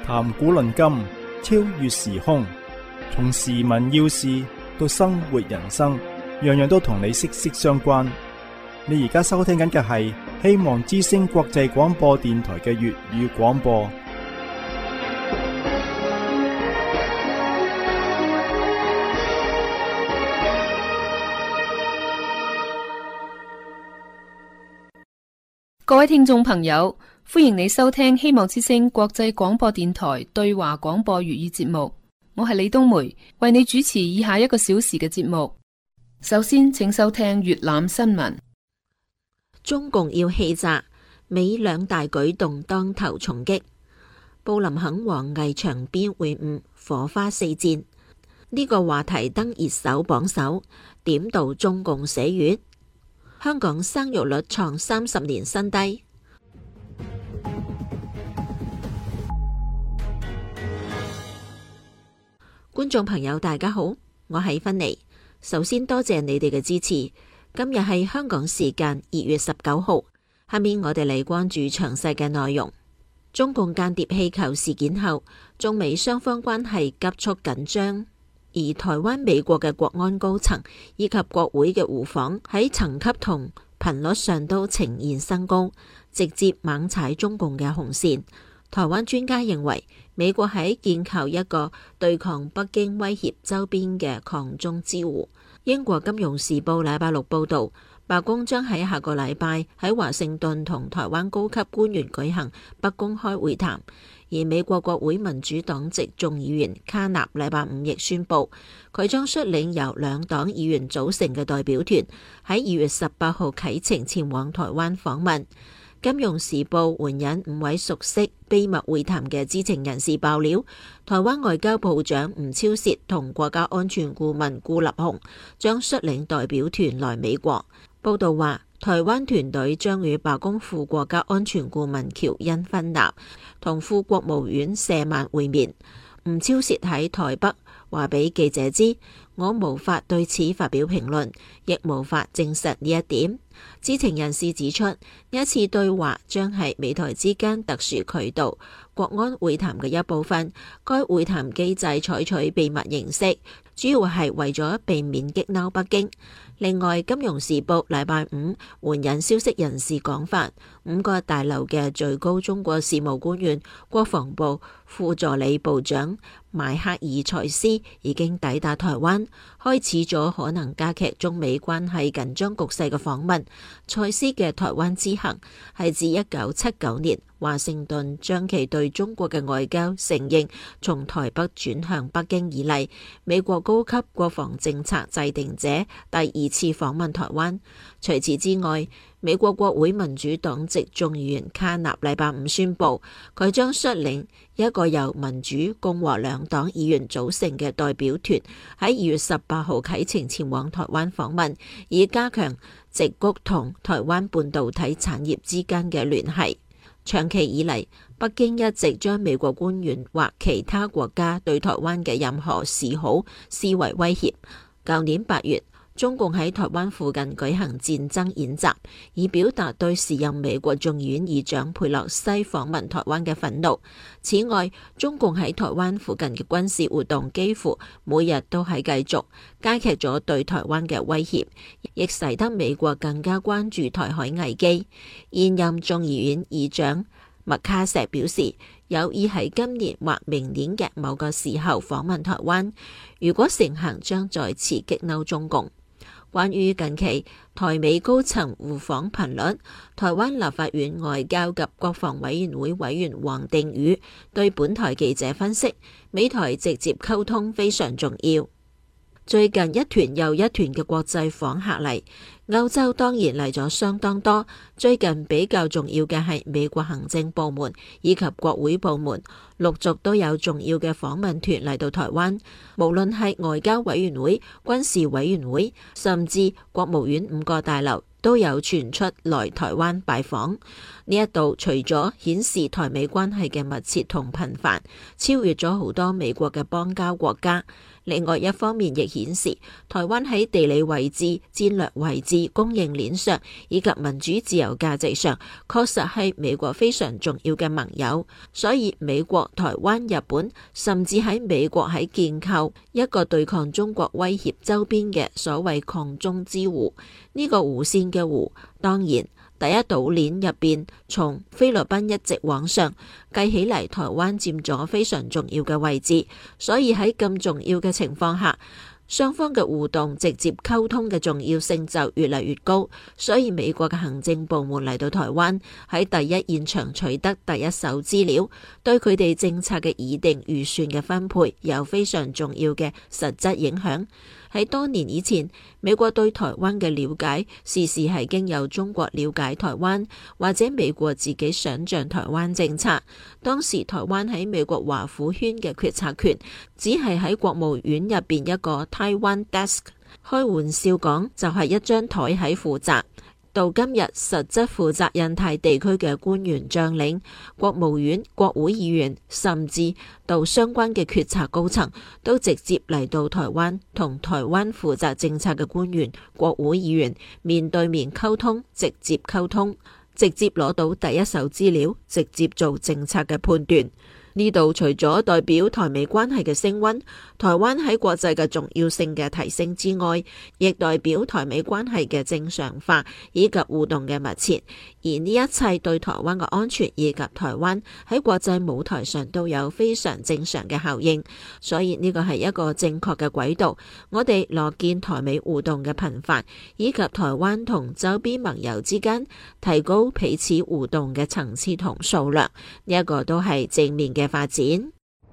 談古論今，超越時空，從時聞要事到生活人生，樣樣都同你息息相關。你而家收聽緊嘅係希望之聲國際廣播電台嘅粵語廣播。 各位聽眾朋友，歡迎你收聽希望之聲國際廣播電台對華廣播粵語節目。我係李冬梅，為你主持以下1個小時嘅節目。首先，請收聽粵覽新聞。 中共要氣炸，美兩大舉動當頭重擊。布林肯王毅場邊會晤，火花四濺。呢個話題登熱搜榜首，點到中共死穴。香港生育率創30年新低。觀眾朋友大家好，我係芬妮。首先多謝你哋嘅支持。今日係香港時間2月19號，下面我哋嚟關注詳細嘅內容。中共間諜氣球事件後，中美雙方關係急速緊張。而台灣美國嘅國安高層以及國會嘅互訪喺層級同頻率上都呈現升高，直接猛踩中共嘅紅線。台灣專家認為，美國喺建構一個對抗北京威脅周邊嘅抗中之滬。英國金融時報禮拜六報道，白宮將喺下個禮拜喺華盛頓同台灣高級官員舉行不公開會談。而美國國會民主黨籍眾議員卡納禮拜五亦宣布，佢將率領由兩黨議員組成嘅代表團喺2月18號啟程前往台灣訪問。金融時報援引5位熟悉秘密會談嘅知情人士爆料，台灣外交部長吳釗燮同國家安全顧問顧立雄將率領代表團來美國。報道話，台灣團隊將與白宮副國家安全顧問喬恩芬納同副國務院謝曼會面。吳釗燮喺台北話俾記者知，我無法對此發表評論，亦無法證實呢一點。知情人士指出，呢一次對話將係美台之間特殊渠道國安會談嘅一部分。該會談機制採取秘密形式，主要係為咗避免激嬲北京。另外，金融時報禮拜五援引消息人士講法，5個大樓嘅最高中國事務官員、國防部副助理部長邁克爾蔡斯已經抵達台灣，開始咗可能加劇中美關係緊張局勢嘅訪問。蔡斯嘅台灣之行係自1979年華盛頓將其對中國嘅外交承認從台北轉向北京以嚟，美國高級國防政策制定者第2次訪問台灣。除此之外，美國國會民主黨籍眾議員卡納禮拜五宣布，佢將率領一個由民主共和兩黨議員組成嘅代表團喺2月18號啟程前往台灣訪問，以加強矽谷同台灣半導體產業之間嘅聯繫。長期以嚟，北京一直將美國官員或其他國家對台灣嘅任何示好視為威脅。舊年8月，中共喺台灣附近舉行戰爭演習，以表達對時任美國眾議院議長佩洛西訪問台灣嘅憤怒。此外，中共喺台灣附近嘅軍事活動幾乎每日都喺繼續，加劇咗對台灣嘅威脅，亦使得美國更加關注台海危機。現任眾議院議長麥卡錫表示，有意喺今年或明年嘅某個時候訪問台灣，如果成行將再次激嬲中共。關於近期台美高層互訪頻率，台灣立法院外交及國防委員會委員王定宇對本台記者分析，美台直接溝通非常重要。最近一團又一團嘅國際訪客嚟，歐洲當然嚟咗相當多。最近比較重要嘅係美國行政部門以及國會部門，陸續都有重要嘅訪問團嚟到台灣。無論係外交委員會、軍事委員會，甚至國務院5個大樓，都有傳出來台灣拜訪。呢一度除咗顯示台美關係嘅密切同頻繁，超越咗好多美國嘅邦交國家， 另外一方面亦顯示，台灣喺地理位置、戰略位置、供應鏈上以及民主自由價值上，確實係美國非常重要嘅盟友。所以美國、台灣、日本，甚至喺美國喺建構一個對抗中國威脅周邊嘅所謂抗中之弧。呢個弧線嘅弧，當然第一島鏈入邊，從菲律賓一直往上計起嚟，台灣佔咗非常重要嘅位置。所以喺咁重要嘅情況下，雙方嘅互動、直接溝通嘅重要性就越嚟越高。所以美國嘅行政部門嚟到台灣，喺第一現場取得第一手資料，對佢哋政策嘅擬定、預算嘅分配有非常重要嘅實質影響。喺多年以前，美國對台灣嘅了解，時時係經由中國了解台灣，或者美國自己想象台灣政策。當時台灣喺美國華府圈嘅決策權，只係喺國務院入邊一個 Taiwan Desk， 開玩笑講就係一張台喺負責。到今日，實質負責印太地區嘅官員將領、國務院、國會議員，甚至到相關嘅決策高層，都直接嚟到台灣，同台灣負責政策嘅官員、國會議員面對面溝通，直接溝通，直接攞到第一手資料，直接做政策嘅判斷。呢度除咗代表台美關係嘅升溫，台灣喺國際嘅重要性嘅提升之外，亦代表台美關係嘅正常化以及互動嘅密切。而呢一切對台灣嘅安全以及台灣喺國際舞台上都有非常正常嘅效應。所以呢個係一個正確嘅軌道。我哋樂見台美互動嘅頻繁，以及台灣同周邊盟友之間提高彼此互動嘅層次同數量。呢一個都係正面嘅發展。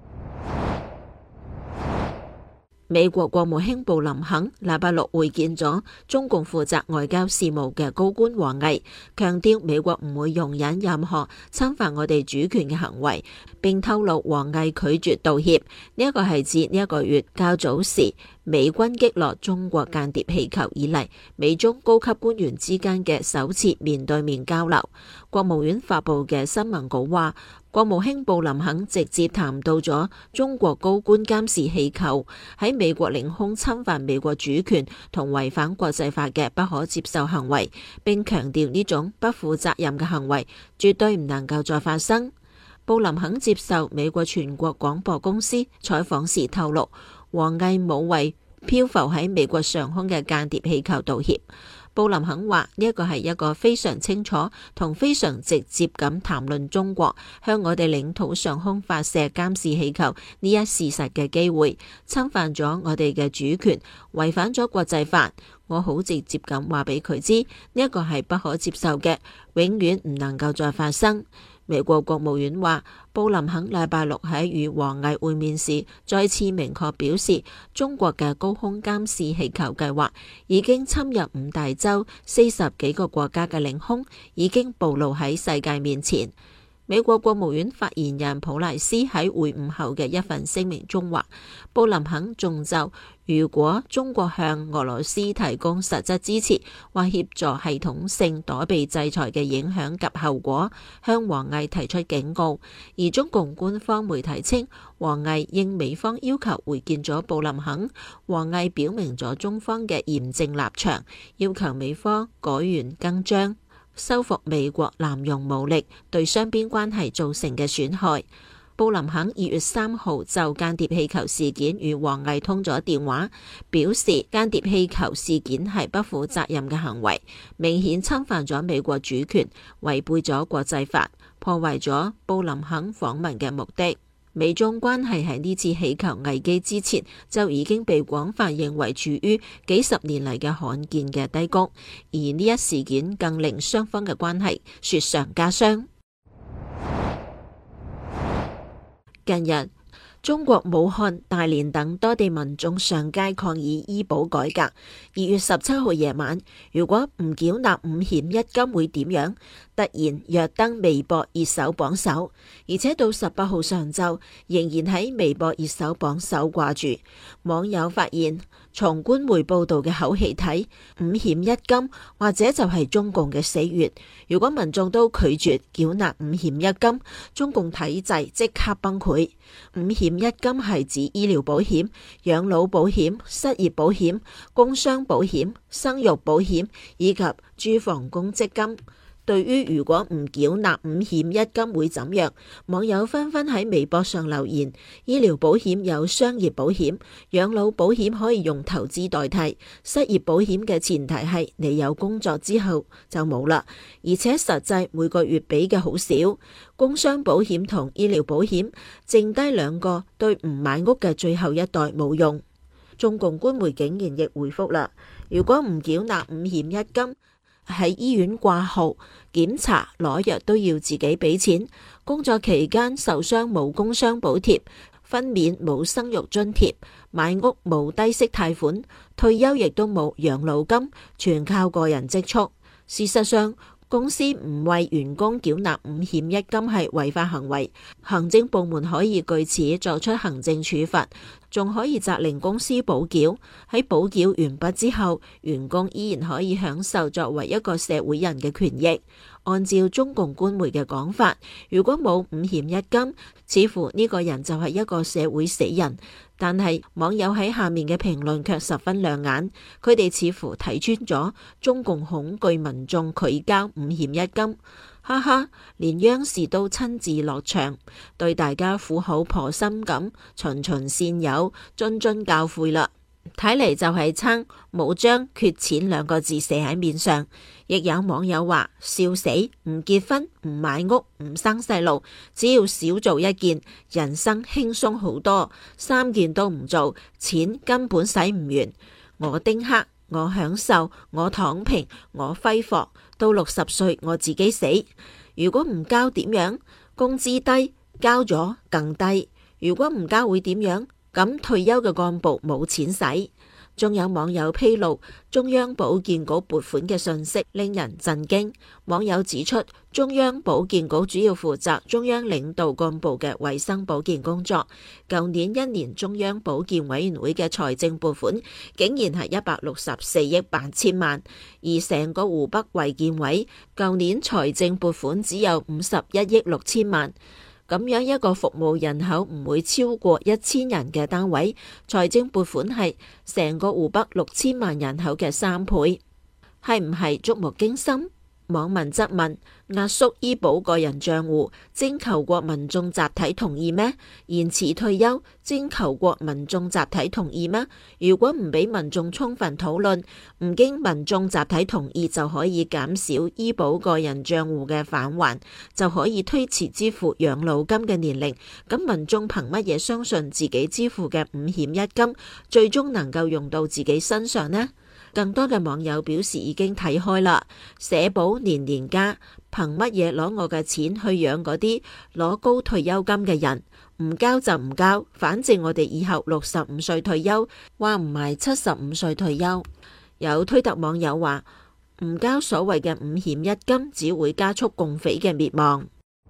美國國務卿布林肯禮拜六會見咗中共負責外交事務嘅高官王毅，強調美國唔會容忍任何侵犯我哋主權嘅行為，並透露王毅拒絕道歉。呢一個係自呢一個月較早時美軍擊落中國間諜氣球以嚟，美中高級官員之間嘅首次面對面交流。國務院發佈嘅新聞稿話，國務卿布林肯直接談到咗中國高官監視氣球喺美國領空侵犯美國主權同違反國際法嘅不可接受行為，並強調呢種不負責任嘅行為絕對唔能夠再發生。布林肯接受美國全國廣播公司採訪時透露，王毅冇為漂浮喺美國上空嘅間諜氣球道歉。布林肯話呢一個係一個非常清楚同非常直接咁談論中國向我哋領土上空發射監視氣球呢一事實嘅機會，侵犯咗我哋嘅主權，違反咗國際法。我好直接咁話俾佢知，呢一個係不可接受嘅，永遠唔能夠再發生。美國國務院話，布林肯禮拜六喺與王毅會面時，再次明確表示，中國嘅高空監視氣球計劃已經侵入五大洲40幾個國家嘅領空，已經暴露喺世界面前。美國國務院發言人普萊斯喺會晤後嘅一份聲明中話，布林肯仲就如果中國向俄羅斯提供實質支持或協助系統性躲避制裁嘅影響及後果，向王毅提出警告。而中共官方媒體稱，王毅應美方要求會見咗布林肯，王毅表明咗中方嘅嚴正立場，要求美方改弦更張，收復美國濫用武力對雙邊關係造成嘅損害。布林肯2月3號就間諜氣球事件與王毅通咗電話，表示間諜氣球事件係不負責任嘅行為，明顯侵犯咗美國主權，違背咗國際法，破壞咗布林肯訪問嘅目的。美中關係喺呢次氣球危機之前就已經被廣泛認為處於幾十年嚟嘅罕見嘅低谷，而呢一事件更令雙方嘅關係雪上加霜。近日，中國武漢、大連等多地民眾上街抗議醫保改革。2月17號夜晚，如果唔繳納5險1金會點樣？ 突然躍登微博熱搜榜首，而且到18號上晝仍然喺微博熱搜榜首掛住。網友發現，從官媒報道嘅口氣睇，5險1金或者就係中共嘅死穴。如果民眾都拒絕繳納5險1金，中共體制即刻崩潰。5險1金係指醫療保險、養老保險、失業保險、工傷保險、生育保險以及住房公積金。對於如果唔繳納5險1金會怎樣，網友紛紛喺微博上留言：醫療保險有商業保險，養老保險可以用投資代替，失業保險嘅前提係你有工作之後就冇啦，而且實際每個月俾嘅好少。工傷保險同醫療保險剩低兩個對唔買屋嘅最後一代冇用。中共官媒竟然亦回覆啦：如果唔繳納5險1金，喺醫院掛號、檢查、攞藥都要自己俾錢，工作期間受傷冇工傷補貼，分娩冇生育津貼，買屋冇低息貸款，退休亦都冇養老金，全靠個人積蓄。事實上，公司唔為員工繳納5險1金係違法行為，行政部門可以據此作出行政處罰，仲可以責令公司補繳。喺補繳完畢之後，員工依然可以享受作為一個社會人嘅權益。按照中共官媒嘅講法，如果冇5險1金，似乎呢個人就係一個社會死人。但係網友喺下面嘅評論卻十分亮眼，佢哋似乎睇穿咗中共恐懼民眾拒交5險1金。哈哈，連央視都親自落場，對大家苦口婆心咁循循善誘、諄諄教誨啦。睇嚟就係撐冇將缺錢兩個字寫喺面上。亦有網友話：笑死，唔結婚、唔買屋、唔生細路，只要少做一件，人生輕鬆好多。3件都唔做，錢根本使唔完。我丁克，我享受，我躺平，我揮霍，到60歲我自己死。如果唔交點樣？工資低，交咗更低。如果唔交會點樣？咁退休嘅幹部冇錢使。仲有網友披露中央保健局撥款嘅信息，令人震驚。網友指出，中央保健局主要負責中央領導幹部嘅衛生保健工作。舊年一年中央保健委員會嘅財政撥款竟然係164億8千萬，而成個湖北衛健委舊年財政撥款只有51億6千萬。咁樣一個服務人口唔會超過1000人嘅單位，財政撥款係成個湖北6000萬人口嘅3倍，係唔係觸目驚心？網民質問：壓縮醫保個人賬戶，徵求過民眾集體同意咩？延遲退休，徵求過民眾集體同意咩？如果唔俾民眾充分討論，唔經民眾集體同意就可以減少醫保個人賬戶嘅返還，就可以推遲支付養老金嘅年齡，咁民眾憑乜嘢相信自己支付嘅5險1金最終能夠用到自己身上呢？更多嘅網友表示已經睇開啦，社保年年加，憑乜嘢攞我嘅錢去養嗰啲攞高退休金嘅人？唔交就唔交，反正我哋以後65歲退休，話唔埋75歲退休。有推特網友話：唔交所謂嘅5險1金，只會加速共匪嘅滅亡。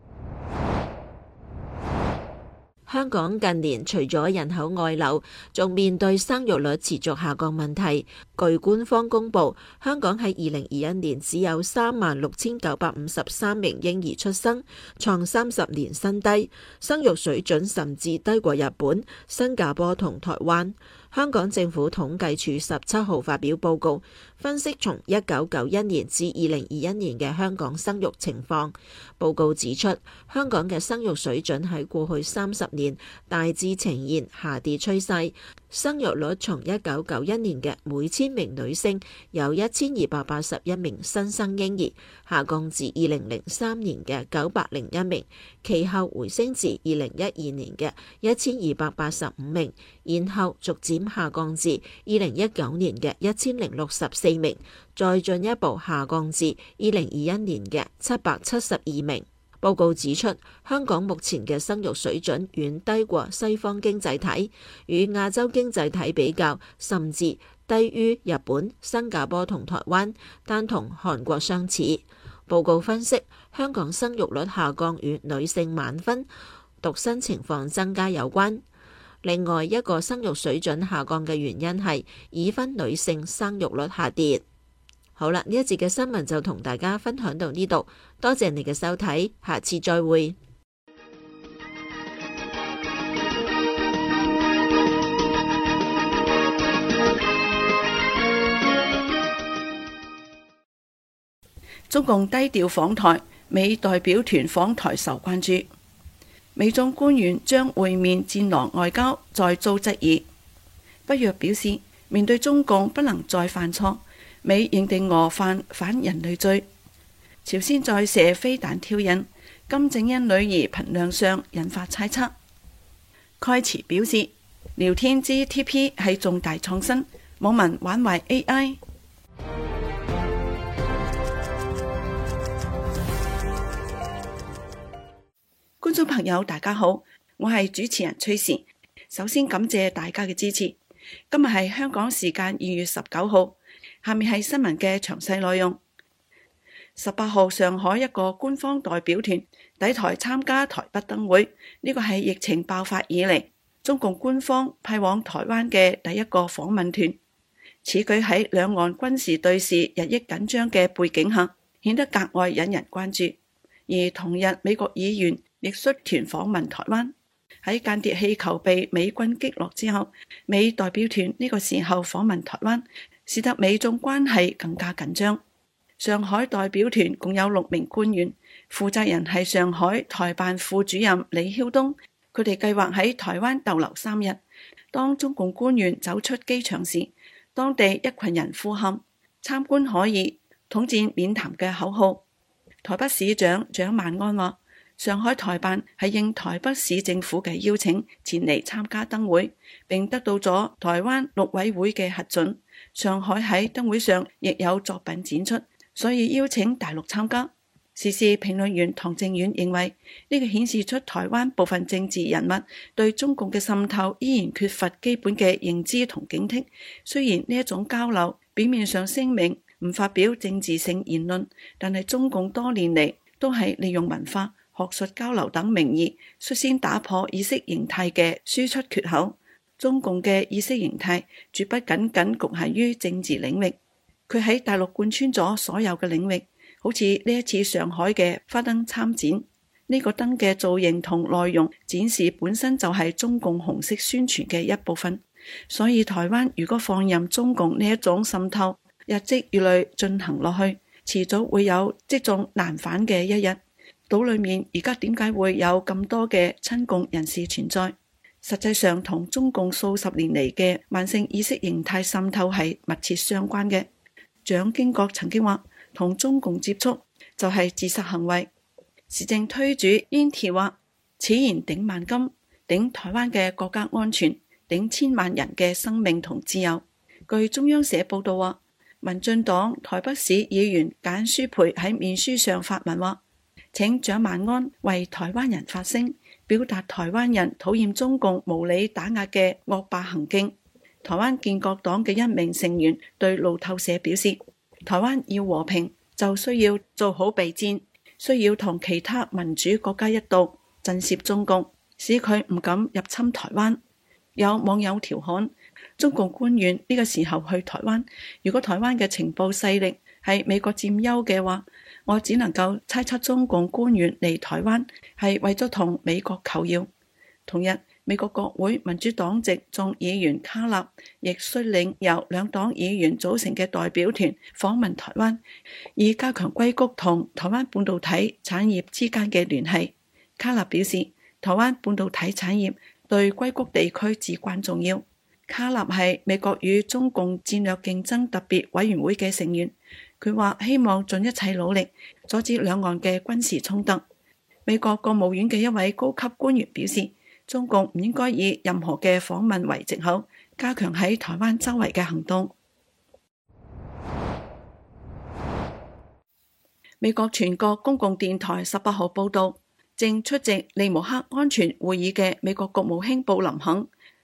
香港近年除咗人口外流，仲面對生育率持續下降問題。據官方公佈，香港喺2021年只有36,953名嬰兒出生，創30年新低，生育水準甚至低過日本、新加坡同台灣。香港政府統計處17號發表報告，分析從1991年至2021年嘅香港生育情況。報告指出，香港嘅生育水準喺過去30年大致呈現下跌趨勢。生育率從1991年嘅每1000名女性有1281名新生嬰兒，下降至2003年嘅901名，其後回升至2012年嘅1285名，然後逐漸下降至2019年嘅1064名，再進一步下降至2021年嘅772名。報告指出，香港目前嘅生育水準遠低過西方經濟體，與亞洲經濟體比較，甚至低於日本、新加坡同台灣，但同韓國相似。 報告分析香港生育率下降與女性晚婚、獨身情況增加有關。另外一個生育水準下降嘅原因係已婚女性生育率下跌。好啦，呢一節嘅新聞就同大家分享到呢度，多謝你嘅收睇，下次再會。 中共低調訪台，美代表團訪台受關注。美中官員將會面戰狼外交再遭質疑。北約表示，面對中共不能再犯錯，美認定俄犯反人類罪。朝鮮再射飛彈挑釁，金正恩女兒憑亮相引發猜測。蓋茨表示，聊天 GTP 係重大創新，網民玩壞 AI。觀眾朋友大家好，我係主持人崔時。首先感謝大家嘅支持。今日係香港時間2月19號，下面係新聞嘅詳細內容。18號上海一個官方代表團抵台參加台北燈會，呢個係疫情爆發以嚟中共官方派往台灣嘅第一個訪問團。此舉喺兩岸軍事對峙日益緊張嘅背景下，顯得格外引人關注。而同日美國議員亦率團訪問台灣。喺間諜氣球被美軍擊落之後，美代表團呢個時候訪問台灣，使得美中關係更加緊張。上海代表團共有6名官員，負責人係上海台辦副主任李曉東。佢哋計劃喺台灣逗留3日。當中共官員走出機場時，當地一群人呼喊參觀可以，統戰免談嘅口號。台北市長蔣萬安話，上海台辦係應台北市政府嘅邀請前嚟參加燈會，並得到咗台灣陸委會嘅核准。上海喺燈會上亦有作品展出，所以邀請大陸參加。時事評論員唐正遠認為，呢個顯示出台灣部分政治人物對中共嘅滲透依然缺乏基本嘅認知同警惕。雖然呢一種交流表面上聲明唔發表政治性言論，但係中共多年嚟都係利用文化、學術交流等名義，率先打破意識形態嘅輸出缺口。中共嘅意識形態絕不僅僅局限於政治領域，佢喺大陸貫穿咗所有嘅領域。好似呢一次上海嘅花燈參展，呢個燈嘅造型同內容展示本身就係中共紅色宣傳嘅一部分。所以台灣如果放任中共呢一種滲透日積月累進行落去，遲早會有積重難返嘅一日。島裏面而家點解會有咁多嘅親共人士存在？實際上同中共數十年嚟嘅慢性意識形態滲透係密切相關嘅。蔣經國曾經話，同中共接觸就係自殺行為。時政推主燕田話，此言頂萬金，頂台灣嘅國家安全，頂千萬人嘅生命同自由。據中央社報道話，民進黨台北市議員簡舒培喺面書上發文話，請蔣萬安為台灣人發聲，表達台灣人討厭中共無理打壓嘅惡霸行徑。台灣建國黨嘅一名成員對路透社表示，台灣要和平就需要做好備戰，需要同其他民主國家一道震懾中共，使佢唔敢入侵台灣。有網友調侃，中共官員呢個時候去台灣，如果台灣嘅情報勢力係美國佔優嘅話，我只能夠猜測中共官員嚟台灣係為咗同美國求饒。同日，美國國會民主黨籍眾議員卡納亦率領由兩黨議員組成嘅代表團訪問台灣，以加強硅谷同台灣半導體產業之間嘅聯繫。卡納表示，台灣半導體產業對硅谷地區至關重要。卡納係美國與中共戰略競爭特別委員會嘅成員，佢話希望盡一切努力阻止兩岸嘅軍事衝突。美國國務院嘅一位高級官員表示，中共唔應該以任何嘅訪問為藉口，加強喺台灣周圍嘅行動。美國全國公共電台18號報道，正出席利姆克安全會議嘅美國國務卿布林肯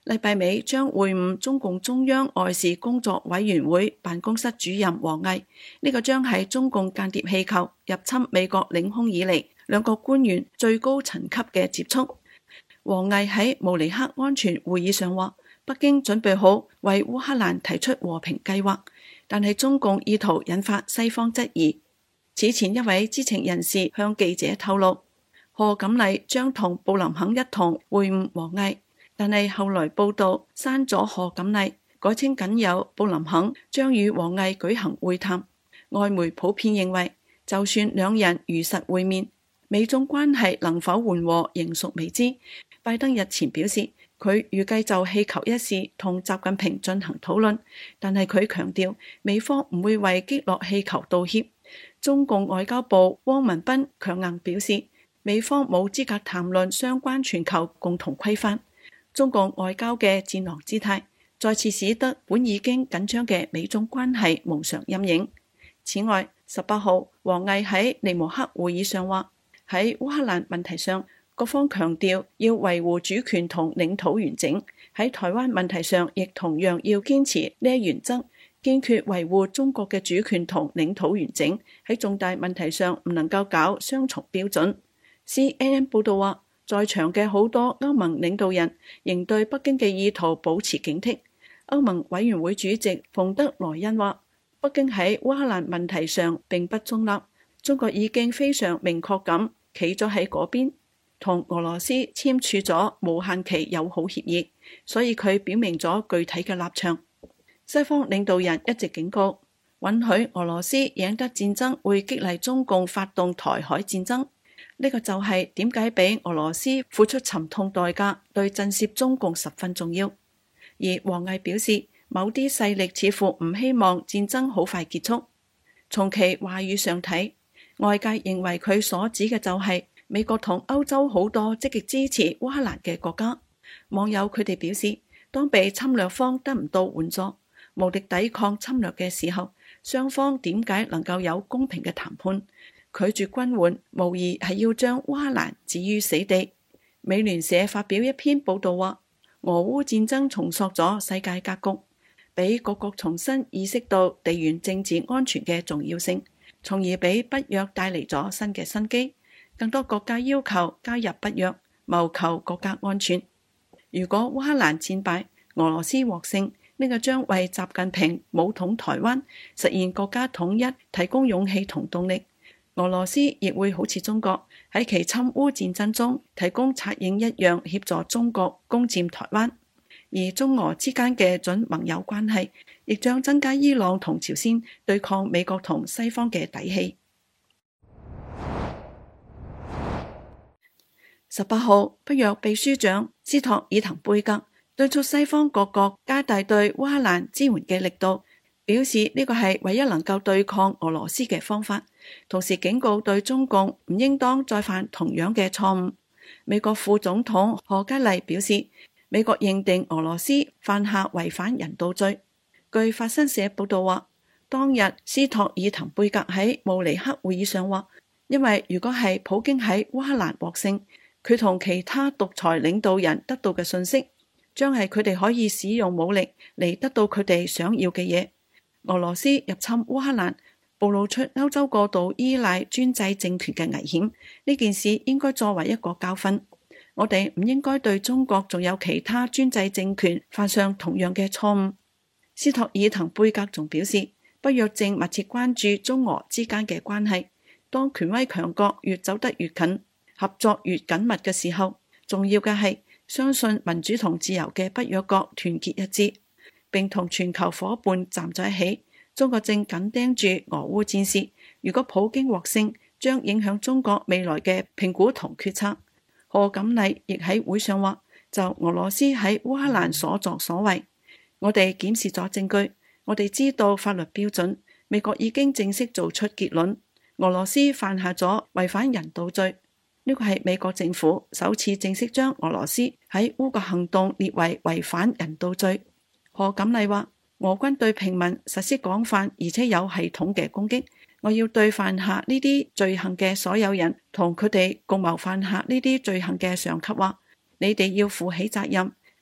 禮拜尾將會晤中共中央外事工作委員會辦公室主任王毅，呢個將係中共間諜氣球入侵美國領空以嚟兩個官員最高層級嘅接觸。王毅喺慕尼黑安全會議上話，北京準備好為烏克蘭提出和平計劃，但係中共意圖引發西方質疑。此前一位知情人士向記者透露，賀錦麗將同布林肯一同會晤王毅，但係後來報道刪咗賀錦麗，改稱僅有布林肯將與王毅舉行會談。外媒普遍認為，就算兩人如實會面，美中關係能否緩和仍屬未知。拜登日前表示，佢預計就氣球一事同習近平進行討論，但係佢強調美方唔會為擊落氣球道歉。中共外交部汪文斌強硬表示，美方冇資格談論相關全球共同規範。中共外交嘅戰狼姿態，再次使得本已經緊張嘅美中關係蒙上陰影。此外，18號，王毅喺尼慕克會議上話，喺烏克蘭問題上，各方強調要維護主權同領土完整；喺台灣問題上，亦同樣要堅持呢一原則，堅決維護中國嘅主權同領土完整。喺重大問題上唔能夠搞雙重標準。CNN 報道話，在場嘅好多歐盟領導人仍對北京嘅意圖保持警惕。歐盟委員會主席馮德萊恩話，北京喺烏克蘭問題上並不中立，中國已經非常明確咁企咗喺嗰邊，同俄羅斯簽署咗無限期友好協議，所以佢表明咗具體嘅立場。西方領導人一直警告，允許俄羅斯贏得戰爭會激勵中共發動台海戰爭。呢個就係點解俾俄羅斯付出沉痛代價，對震懾中共十分重要。而王毅表示，某啲勢力似乎唔希望戰爭好快結束。從其話語上睇，外界認為佢所指嘅就係美國同歐洲好多積極支持烏克蘭嘅國家。網友佢哋表示，當被侵略方得唔到援助，無力抵抗侵略嘅時候，雙方點解能夠有公平嘅談判？拒絕軍援，無疑係要將烏克蘭置於死地。美聯社發表一篇報道話，俄烏戰爭重塑咗世界格局，俾各國重新意識到地緣政治安全嘅重要性，從而俾北約帶嚟咗新嘅生機。更多國家要求加入北約，謀求國家安全。如果烏克蘭戰敗，俄羅斯獲勝，呢個將為習近平武統台灣、實現國家統一提供勇氣同動力。俄羅斯亦會好似中國喺其侵烏戰爭中提供策應一樣，協助中國攻佔台灣。而中俄之間嘅準盟友關係，亦將增加伊朗同朝鮮對抗美國同西方嘅底氣。18號，北約秘書長斯托爾滕貝格敦促西方各國加大對烏克蘭支援嘅力度，表示呢個係唯一能夠對抗俄羅斯嘅方法，同時警告對中共唔應當再犯同樣嘅錯誤。美國副總統賀嘉麗表示，美國認定俄羅斯犯下違反人道罪。據法新社報道話，當日斯托爾滕貝格喺慕尼黑會議上話，因為如果係普京喺烏克蘭獲勝，佢同其他獨裁領導人得到嘅信息，將係佢哋可以使用武力嚟得到佢哋想要嘅嘢。俄羅斯入侵烏克蘭，暴露出歐洲過度依賴專制政權嘅危險。呢件事應該作為一個教訓，我哋唔應該對中國仲有其他專制政權犯上同樣嘅錯誤。斯托爾滕貝格仲表示，北約正密切關注中俄之間嘅關係，當權威強國越走得越近，合作越緊密嘅時候，重要嘅係相信民主同自由嘅北約國團結一致，並同全球夥伴站在一起。中國正緊盯住俄烏戰事，如果普京獲勝，將影響中國未來嘅評估同決策。賀錦麗亦喺會上話，就俄羅斯喺烏克蘭所作所為，我哋檢視咗證據，我哋知道法律標準，美國已經正式做出結論，俄羅斯犯下咗違反人道罪。呢個係美國政府首次正式將俄羅斯喺烏國行動列為違反人道罪。賀錦麗話，俄軍對平民實施廣泛而且有系統嘅攻擊，我要對犯下呢啲罪行嘅所有人同佢哋共謀犯下呢啲罪行嘅上級話，你哋要負起責任，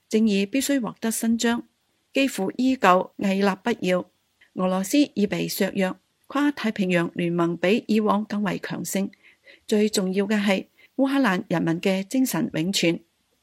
正義必須獲得伸張，幾乎依舊屹立不搖。俄羅斯已被削弱，跨太平洋聯盟比以往更為強盛。最重要嘅係烏克蘭人民嘅精神永存。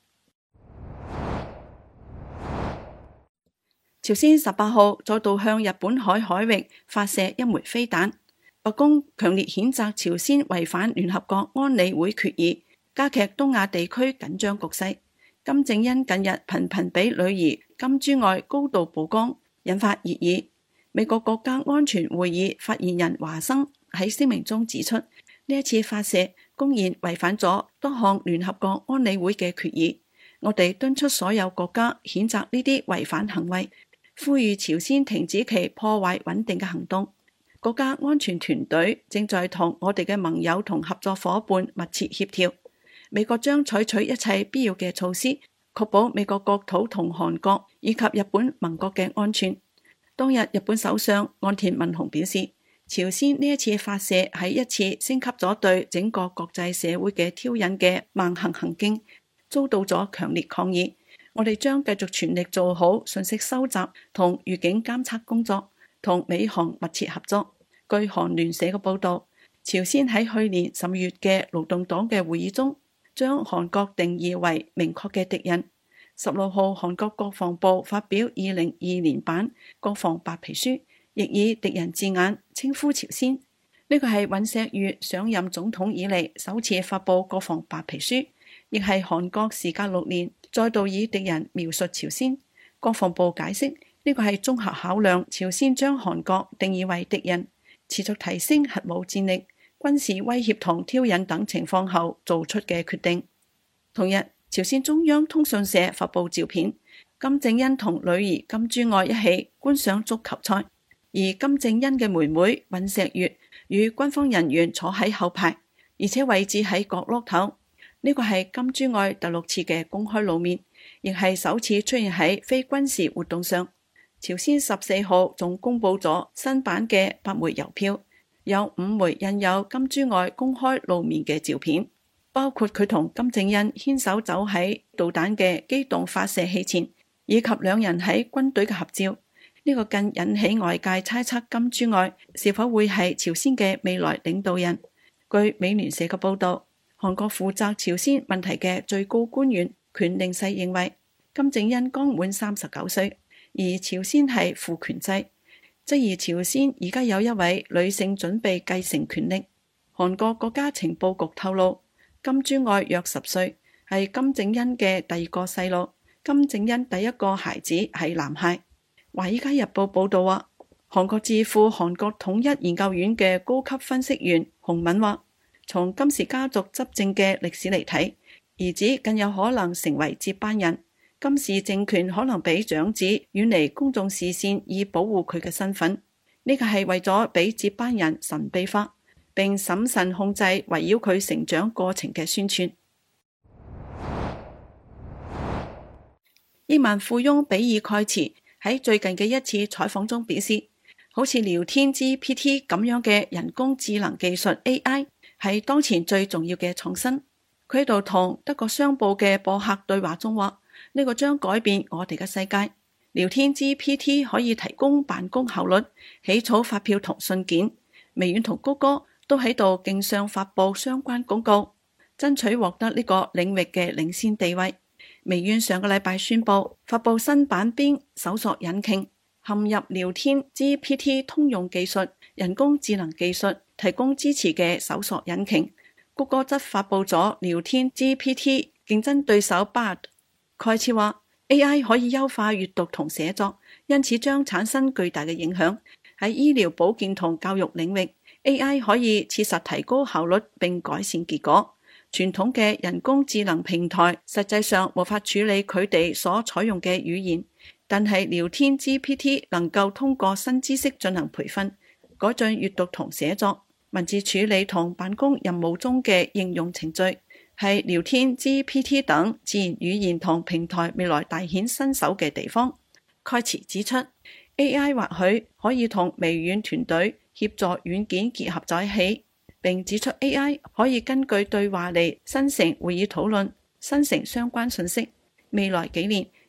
朝鮮18號再度向日本海域發射一枚飛彈，白宮強烈譴責朝鮮違反聯合國安理會決議，加劇東亞地區緊張局勢。金正恩近日頻頻俾女兒金珠愛高度曝光，引發熱議。美國國家安全會議發言人華生喺聲明中指出，呢一次發射公然違反咗多項聯合國安理會嘅決議。我哋敦促所有國家譴責呢啲違反行為，呼籲朝鮮停止其破壞穩定嘅行動。國家安全團隊正在同我哋嘅盟友同合作夥伴密切協調。美國將採取一切必要嘅措施，確保美國國土同韓國以及日本盟國嘅安全。當日日本首相岸田文雄表示，朝鮮呢一次發射係一次升級咗對整個國際社會嘅挑釁嘅蠻行行徑，遭到咗強烈抗議。我哋將繼續全力做好信息收集同預警監測工作，同美韓密切合作。據韓聯社嘅報導，朝鮮喺去年12月嘅勞動黨嘅會議中，將韓國定義為明確嘅敵人。16號韓國國防部發表2022年版國防白皮書，亦以敵人字眼稱呼朝鮮。呢個係尹錫悅上任總統以嚟首次發布國防白皮書，亦係韓國時隔6年再度以敵人描述朝鮮。國防部解釋，呢個係綜合考量朝鮮將韓國定義為敵人、持續提升核武戰力、軍事威脅同挑釁等情況後做出嘅決定。同日，朝鮮中央通訊社發布照片，金正恩同女兒金珠愛一起觀賞足球賽，而金正恩嘅妹妹尹錫悅與軍方人員坐喺後排，而且位置喺角落頭。呢個係金珠愛第6次嘅公開露面，亦係首次出現喺非軍事活動上。朝鮮14號仲公布咗新版嘅8枚郵票，有5枚印有金珠愛公開露面嘅照片，包括佢同金正恩牽手走喺導彈嘅機動發射器前，以及兩人喺軍隊嘅合照。呢個更引起外界猜測金珠愛是否會係朝鮮嘅未來領導人。據美聯社嘅報導，韓國負責朝鮮問題嘅最高官員權令世認為，金正恩剛滿39歲，而朝鮮係父權制，質疑朝鮮而家有一位女性準備繼承權力。韓國國家情報局透露，金珠愛約10歲，係金正恩嘅第2個細路。金正恩第1個孩子係男孩。華爾街日報報道話，韓國智庫韓國統一研究院嘅高級分析員洪敏話，從金氏家族執政嘅歷史嚟睇，兒子更有可能成為接班人。金氏政權可能俾長子遠離公眾視線，以保護佢嘅身份。呢個係為咗俾接班人神秘化，並審慎控制圍繞佢成長過程嘅宣傳。億萬富翁比爾蓋茨喺最近嘅一次採訪中表示，好似聊天 GPT 咁樣嘅人工智能技術 AI 係當前最重要嘅創新。佢喺度同德國商報嘅播客對話中話，呢個將改變我哋嘅世界。聊天 GPT 可以提供辦公效率、起草發票同信件。微軟同谷歌都喺度競相發布相關公告，爭取獲得呢個領域嘅領先地位。微軟上個禮拜宣布發布新版Bing搜索引擎，嵌入聊天 GPT 通用技術、人工智能技術提供支持嘅搜索引擎。谷歌則發布咗聊天 GPT 競爭對手 Bard。蓋茨話 AI 可以優化閱讀同寫作，因此將產生巨大嘅影響。喺醫療保健同教育領域， AI 可以切實提高效率並改善結果。傳統嘅人工智能平台實際上無法處理佢哋所採用嘅語言，但係聊天 GPT 能夠通過新知識進行培訓，改進閱讀同寫作、文字處理同辦公任務中嘅應用程序，係聊天 GPT 等自然語言同平台未來大顯身手嘅地方。蓋茨指出， AI 或許可以同微軟團隊協助軟件結合在一起。並指出 AI 可以根據對話嚟生成會議討論，生成相關信息。未來幾年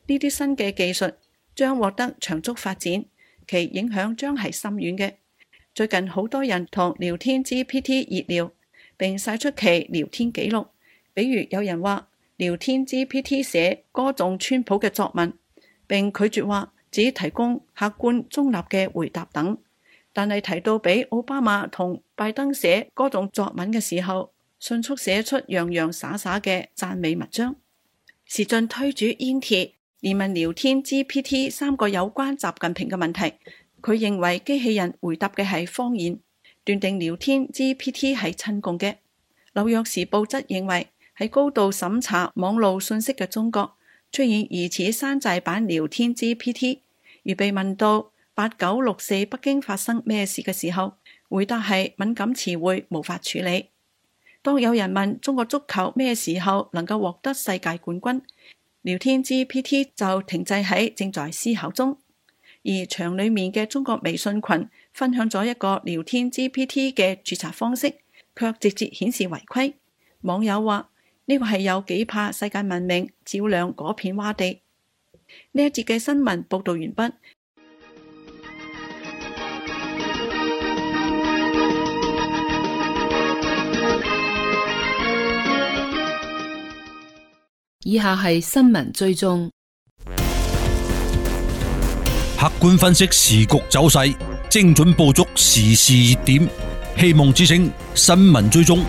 呢啲新嘅技術將獲得長足發展，其影響將係深遠嘅。最近好多人同聊天 GPT 熱聊，並晒出其聊天記錄，比如有人話聊天 GPT 寫歌頌川普嘅作文，並拒絕話只提供客觀中立嘅回答等。但係提到俾奧巴馬同拜登寫歌頌作文嘅時候，迅速寫出洋洋灑灑嘅讚美文章。時進推主 Inti 連問聊天 GPT 3個有關習近平嘅問題，佢認為機器人回答嘅係謊言，斷定聊天 GPT 係親共嘅。紐約時報則認為喺高度審查網路信息嘅中國出現疑似山寨版聊天 GPT， 而被問到8964北京發生咩事嘅時候，回答係敏感詞彙無法處理。當有人問中國足球咩時候能夠獲得世界冠軍，聊天 GPT 就停滯喺正在思考中。而場裡面嘅中國微信群分享咗一個聊天 GPT 嘅註冊方式，卻直接顯示違規。網友話呢個係有幾怕世界文明照亮嗰片窪地。呢一節嘅新聞報道完畢。 以下係新聞追蹤， 客觀分析時局走勢，精準捕捉時事熱點。希望之聲新聞追蹤。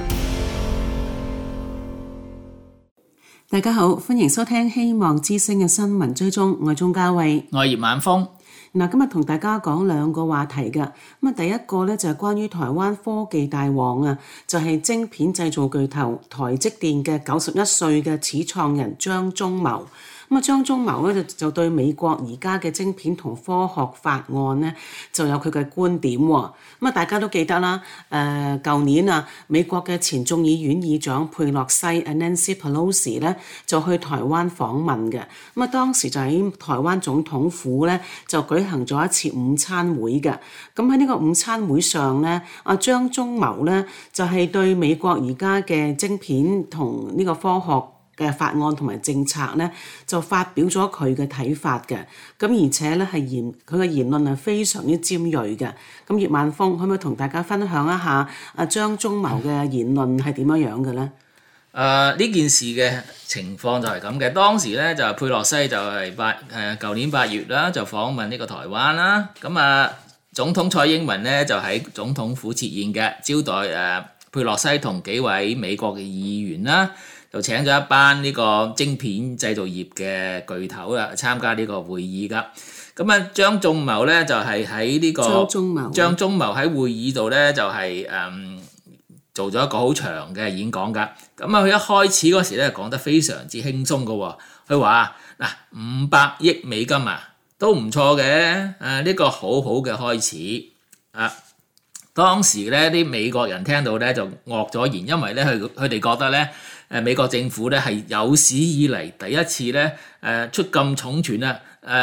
大家好，歡迎收聽希望之聲嘅新聞追蹤，我係鍾嘉慧， 我係葉晚風。 嗱，今日同大家講兩個話題嘅。咁啊，第一個咧就係關於台灣科技大王啊，就係晶片製造巨頭台積電嘅91歲嘅始創人張忠謀。咁啊，張忠謀咧就對美國而家嘅晶片同科學法案咧就有佢嘅觀點喎。咁啊，大家都記得啦，舊年啊，美國嘅前眾議院議長佩洛西 Nancy Pelosi 咧就去台灣訪問嘅。咁啊，當時就喺台灣總統府咧就舉行咗一次午餐會嘅。咁喺呢個午餐會上咧，阿張忠謀咧就係對美國而家嘅晶片同呢個科學嘅法案同埋政策咧，就發表咗佢嘅睇法嘅。咁而且咧係佢嘅言論係非常之尖鋭嘅。咁葉晚風可唔可以同大家分享一下阿張忠謀嘅言論係點樣嘅咧？ 呢件事嘅情況就係咁嘅。當時咧就佩洛西就係舊年8月啦，就訪問呢個台灣啦。咁啊，總統蔡英文咧就喺總統府設宴嘅，招待佩洛西同幾位美國嘅議員啦。就請咗一班呢個晶片製造業嘅巨頭啦，參加呢個會議噶。咁啊，張忠謀咧就係喺呢個張忠謀喺會議度咧就係做咗一個好長嘅演講噶。咁啊，佢一開始嗰時咧講得非常之輕鬆噶喎。佢話嗱，500億美金啊，都唔錯嘅。呢個好好嘅開始啊。當時咧啲美國人聽到咧就愕咗然，因為咧佢哋覺得咧美國政府咧係有史以嚟第一次咧出咁重拳啊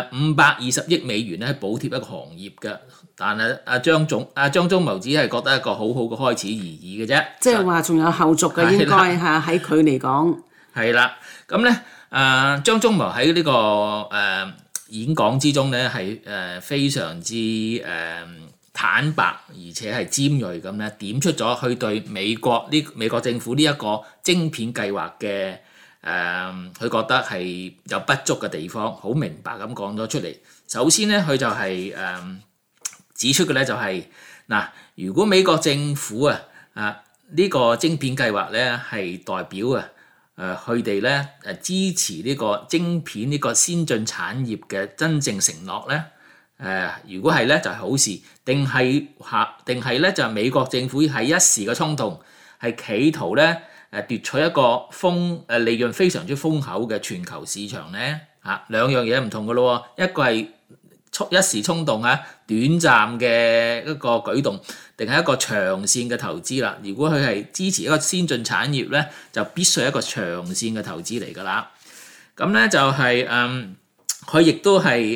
，520億美元咧補貼一個行業嘅。但係張忠謀只係覺得一個好好嘅開始而已嘅啫。即係話仲有後續嘅，應該嚇喺佢嚟講。 係啦，咁咧張忠謀喺呢個演講之中咧係非常之坦白而且係尖鋭咁咧，點出咗佢對美國政府呢一個晶片計劃嘅佢覺得係有不足嘅地方，好明白咁講咗出嚟。首先咧，佢就係指出嘅咧就係嗱，如果美國政府呢個晶片計劃咧係代表佢哋咧支持呢個晶片呢個先進產業嘅真正承諾咧。如果係咧就係好事，定係咧就係美國政府係一時嘅衝動，係企圖咧奪取一個利潤非常之豐厚嘅全球市場咧嚇，兩樣嘢唔同嘅咯喎，一個係一時衝動短暫嘅一個舉動，定係一個長線嘅投資啦。如果佢係支持一個先進產業咧，就必須係一個長線嘅投資嚟㗎啦。咁咧就係佢亦都係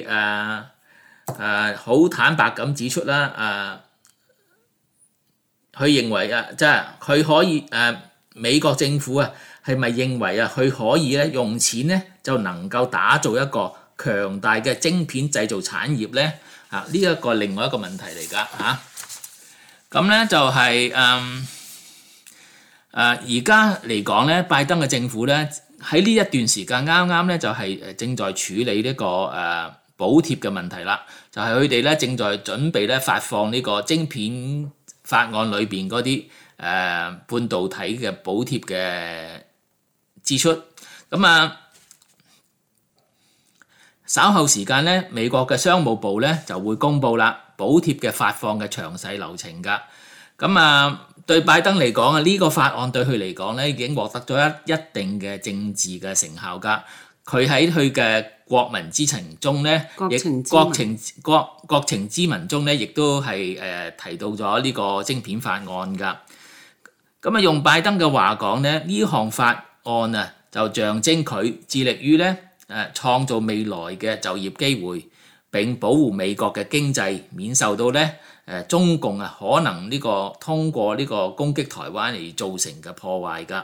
好坦白咁指出啦，佢認為即係佢可以美國政府係咪認為佢可以咧用錢咧就能夠打造一個強大嘅晶片製造產業咧？呢一個另外一個問題嚟㗎嚇。咁咧就係而家嚟講咧，拜登嘅政府咧喺呢一段時間啱啱咧就係正在處理呢個補貼嘅問題啦，就係佢哋咧正在準備咧發放呢個晶片法案裏邊嗰啲半導體嘅補貼嘅支出。咁稍後時間咧，美國嘅商務部咧就會公布啦補貼嘅發放嘅詳細流程㗎。咁對拜登嚟講呢個法案對佢嚟講咧已經獲得咗一定嘅政治嘅成效㗎。佢喺佢嘅國民之情中咧，國情之文中咧，亦都係提到咗呢個晶片法案㗎。咁用拜登嘅話講咧，呢項法案就象徵佢致力於咧創造未來嘅就業機會，並保護美國嘅經濟免受到咧中共可能呢個通過呢個攻擊台灣嚟造成嘅破壞㗎。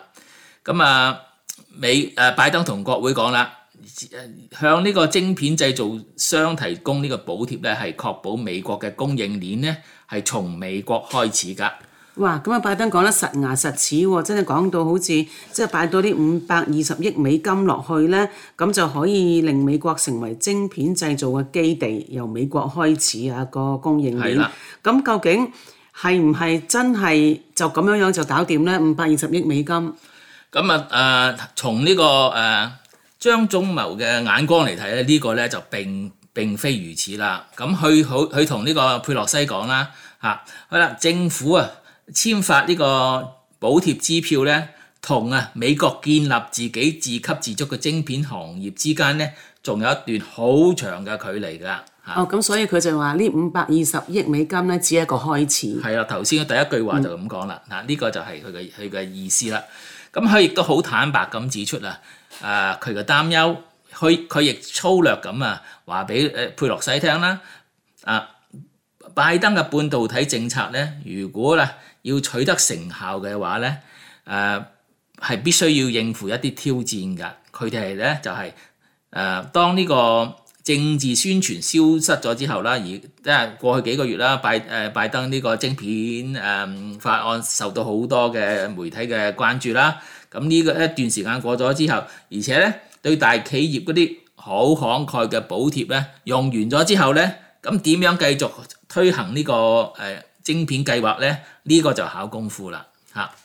咁拜登同國會講啦，向呢個晶片製造商提供呢個補貼咧，係確保美國嘅供應鏈咧係從美國開始㗎。 哇！咁拜登講得實牙實齒喎，真係講到好似即係擺多啲520億美金落去咧，咁就可以令美國成為晶片製造嘅基地，由美國開始個供應鏈。咁究竟係唔係真係就咁樣就搞掂咧？520億美金。咁從呢個張忠謀嘅眼光嚟睇咧，呢個咧就並非如此啦。咁佢同呢個佩洛西講啦好啦，政府簽發呢個補貼支票咧，同美國建立自己自給自足嘅晶片行業之間咧，仲有一段好長嘅距離㗎。 咁所以佢就話呢520億美金咧，只係一個開始。係啦，頭先嘅第一句話就咁講啦。呢個就係佢嘅意思啦。咁佢亦都好坦白咁指出佢嘅擔憂，佢亦粗略咁話俾佩洛西聽啦。拜登嘅半導體政策咧，如果要取得成效嘅話咧，係必須要應付一啲挑戰㗎。佢哋咧就係當呢個政治宣傳消失咗之後啦，過去幾個月啦，拜登呢個晶片法案受到好多嘅媒體嘅關注啦。咁呢個一段時間過咗之後，而且咧對大企業嗰啲好慷慨嘅補貼咧用完咗之後咧，咁點樣繼續推行呢個晶片計劃咧？呢個就考功夫啦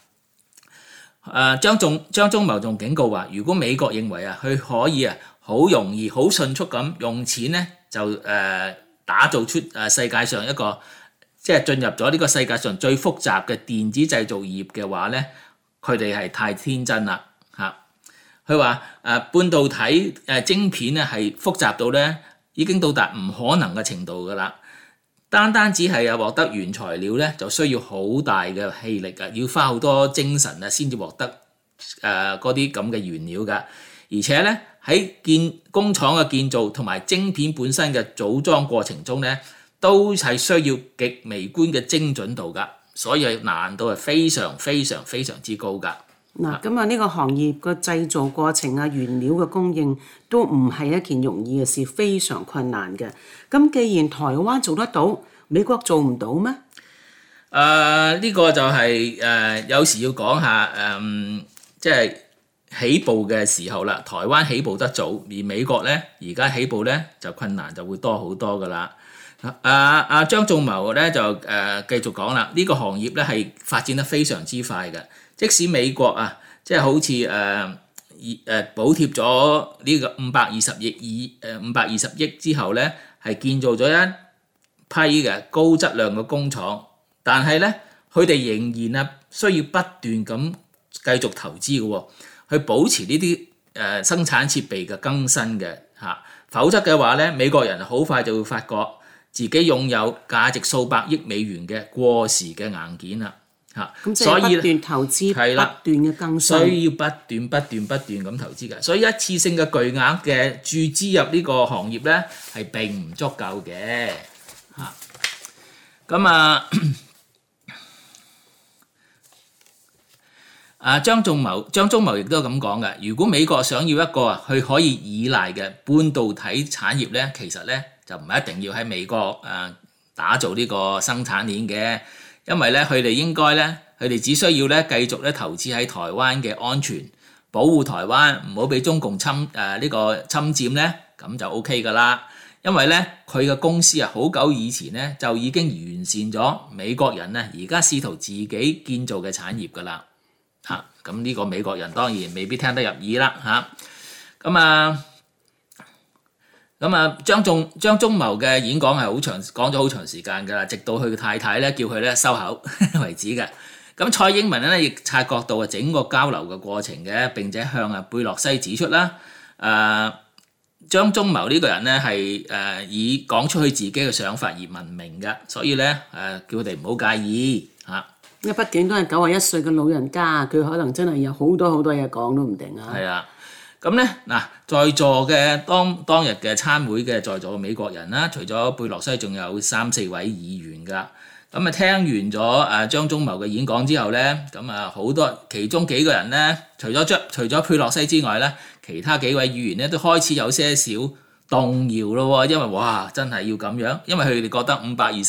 張忠謀仲警告話，如果美國認為佢可以好容易好迅速咁用錢咧，就打造出世界上一個即係進入咗呢個世界上最複雜嘅電子製造業嘅話咧，佢哋係太天真啦佢話半導體晶片咧係複雜到咧已經到達唔可能嘅程度㗎啦。單只係獲得原材料咧，就需要好大嘅氣力要花好多精神先至獲得嗰啲咁嘅原料㗎。而且咧喺工廠嘅建造同埋晶片本身嘅組裝過程中咧，都係需要極微觀嘅精準度㗎，所以難度係非常非常非常之高㗎。 咁呢個行業個製造過程原料嘅供應都唔係一件容易嘅事，非常困難嘅。咁既然台灣做得到，美國做唔到咩？ 呢個就係有時要講下即係起步嘅時候啦。台灣起步得早，而美國咧而家起步咧就困難就會多好多噶啦。張忠謀咧就繼續講啦，呢個行業咧係發展得非常之快嘅。即使美國即係好似補貼咗呢個520億之後咧，係建造咗一批嘅高質量嘅工廠，但係咧佢哋仍然需要不斷咁繼續投資嘅去保持呢啲生產設備嘅更新嘅否則嘅話咧，美國人好快就會發覺自己擁有價值數百億美元嘅過時嘅硬件啦。 所以不斷投資，不斷嘅更新， 需要不斷咁投資嘅。所以一次性嘅巨額嘅注資入呢個行業咧，係並唔足夠嘅。 張忠謀亦都咁講嘅。如果美國想要一個佢可以依賴嘅半導體產業咧，其實咧就唔係一定要喺美國打造呢個生產鏈嘅，因為咧佢哋應該咧，佢哋只需要咧繼續咧投資喺台灣嘅安全，保護台灣唔好俾中共侵佔咧，咁就 OK 噶啦。因為咧佢嘅公司啊，好久以前咧就已經完善咗美國人咧而家試圖自己建造嘅產業噶啦。咁呢個美國人當然未必聽得入耳啦。張忠謀嘅演講係好長，講咗好長時間㗎啦，直到佢嘅太太咧叫佢咧收口為止嘅。咁蔡英文咧亦察覺到整個交流嘅過程嘅，並且向貝洛西指出啦，張忠謀呢個人咧係以講出佢自己嘅想法而聞名嘅，所以咧叫佢哋唔好介意嚇。 因為畢竟都係91歲嘅老人家，佢可能真係有好多嘢講都唔定啊。 係啊，咁咧嗱，在座嘅當日嘅參會嘅在座嘅美國人啦，除咗貝洛西，仲有3-4位議員㗎。咁聽完咗張忠謀嘅演講之後咧，咁好多其中幾個人咧，除咗貝洛西之外咧，其他幾位議員咧都開始有些少動搖咯。因為哇，真係要咁樣，因為佢哋覺得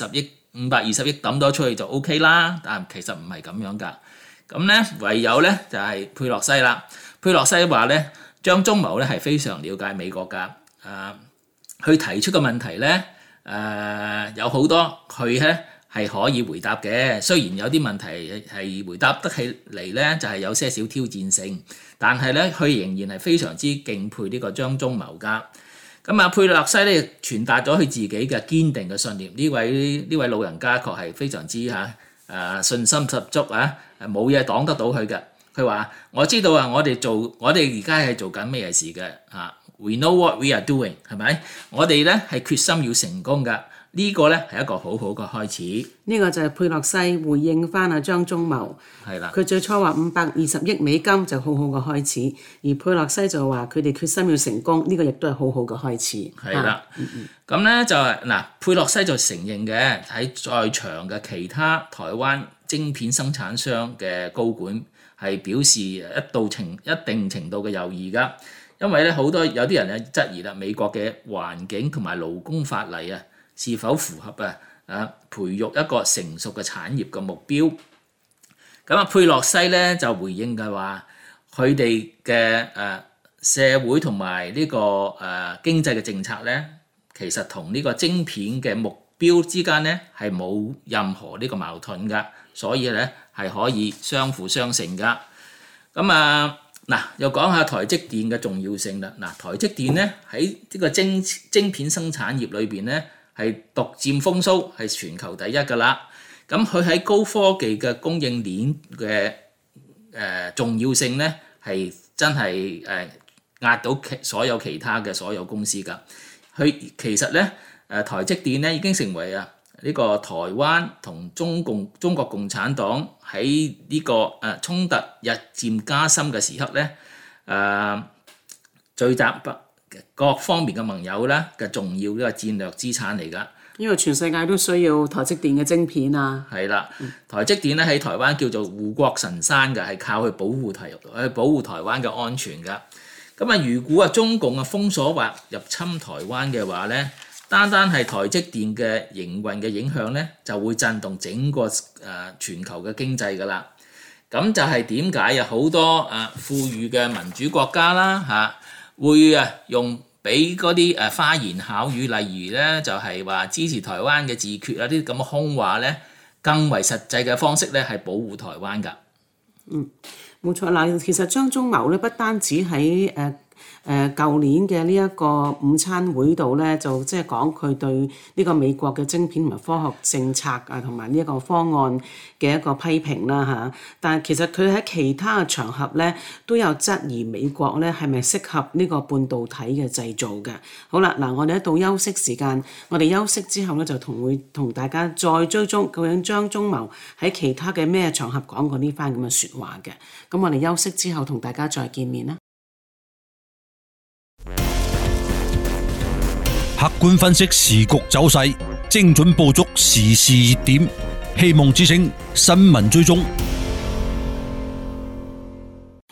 520億抌多出去就 OK 啦，但其實唔係咁樣㗎。咁咧唯有咧就係貝洛西啦。貝洛西話咧，張忠謀咧係非常了解美國㗎。佢提出嘅問題咧，有好多佢咧係可以回答嘅。雖然有啲問題係回答得起嚟咧，就係有些少挑戰性，但係咧佢仍然係非常之敬佩呢個張忠謀㗎。貝洛西咧傳達咗佢自己嘅堅定嘅信念。呢位老人家確係非常之信心十足啊！冇嘢擋得到佢嘅。佢話：我知道我哋而家係做緊咩事嘅We know what we are doing， 係咪？我哋咧係決心要成功㗎。呢個咧係一個好好嘅開始。呢個就係貝洛西回應翻張忠謀。 係啦， 佢最初話520億美金就好好嘅開始，而貝洛西就話佢哋決心要成功，呢個亦都係好好嘅開始。 係啦，咁咧就係貝洛西就承認嘅，喺在場嘅其他台灣晶片生產商嘅高管係表示一定程度嘅猶豫㗎，因為咧有啲人咧質疑啦，美國嘅環境同埋勞工法例是否符合培育一個成熟嘅產業嘅目標？貝洛西咧就回應嘅話，佢哋嘅社會同埋呢個經濟嘅政策咧，其實同呢個晶片嘅目標之間咧係冇任何呢個矛盾㗎，所以咧係可以相輔相成㗎。又講下台積電嘅重要性啦。台積電咧喺呢個晶片生產業裏邊咧，係獨佔風騷，係全球第一㗎啦。咁佢喺高科技嘅供應鏈嘅重要性咧，係真係壓到所有其他嘅所有公司㗎。佢其實咧台積電咧已經成為呢個台灣同中國共產黨喺呢個衝突日漸加深嘅時刻咧，聚集各方面嘅盟友咧嘅重要呢個戰略資產嚟㗎。 因為全世界都需要台積電嘅晶片啊。 係啦，台積電咧喺台灣叫做護國神山㗎，係靠去保護台灣嘅安全㗎。如果中共封鎖或入侵台灣嘅話咧，單係台積電嘅營運嘅影響咧，就會震動整個全球嘅經濟㗎啦。咁就係點解好多富裕嘅民主國家啦會用俾嗰啲花言巧語，例如咧就係話支持台灣嘅自決啲咁嘅空話咧，更為實際嘅方式咧係保護台灣㗎。 冇錯啦。其實張忠謀咧不單止喺舊年嘅呢一個午餐會度咧，就即係講佢對呢個美國嘅晶片同埋科學政策同埋呢一個方案嘅一個批評啦。但係其實佢喺其他嘅場合咧都有質疑美國咧係咪適合呢個半導體嘅製造嘅。好啦，我哋一到休息時間，我哋休息之後咧就會同大家再追蹤究竟張忠謀喺其他嘅咩場合講過呢番咁嘅説話嘅。咁我哋休息之後同大家再見面啦。 客觀分析時局走勢，精準捕捉時事熱點，希望之聲新聞追蹤。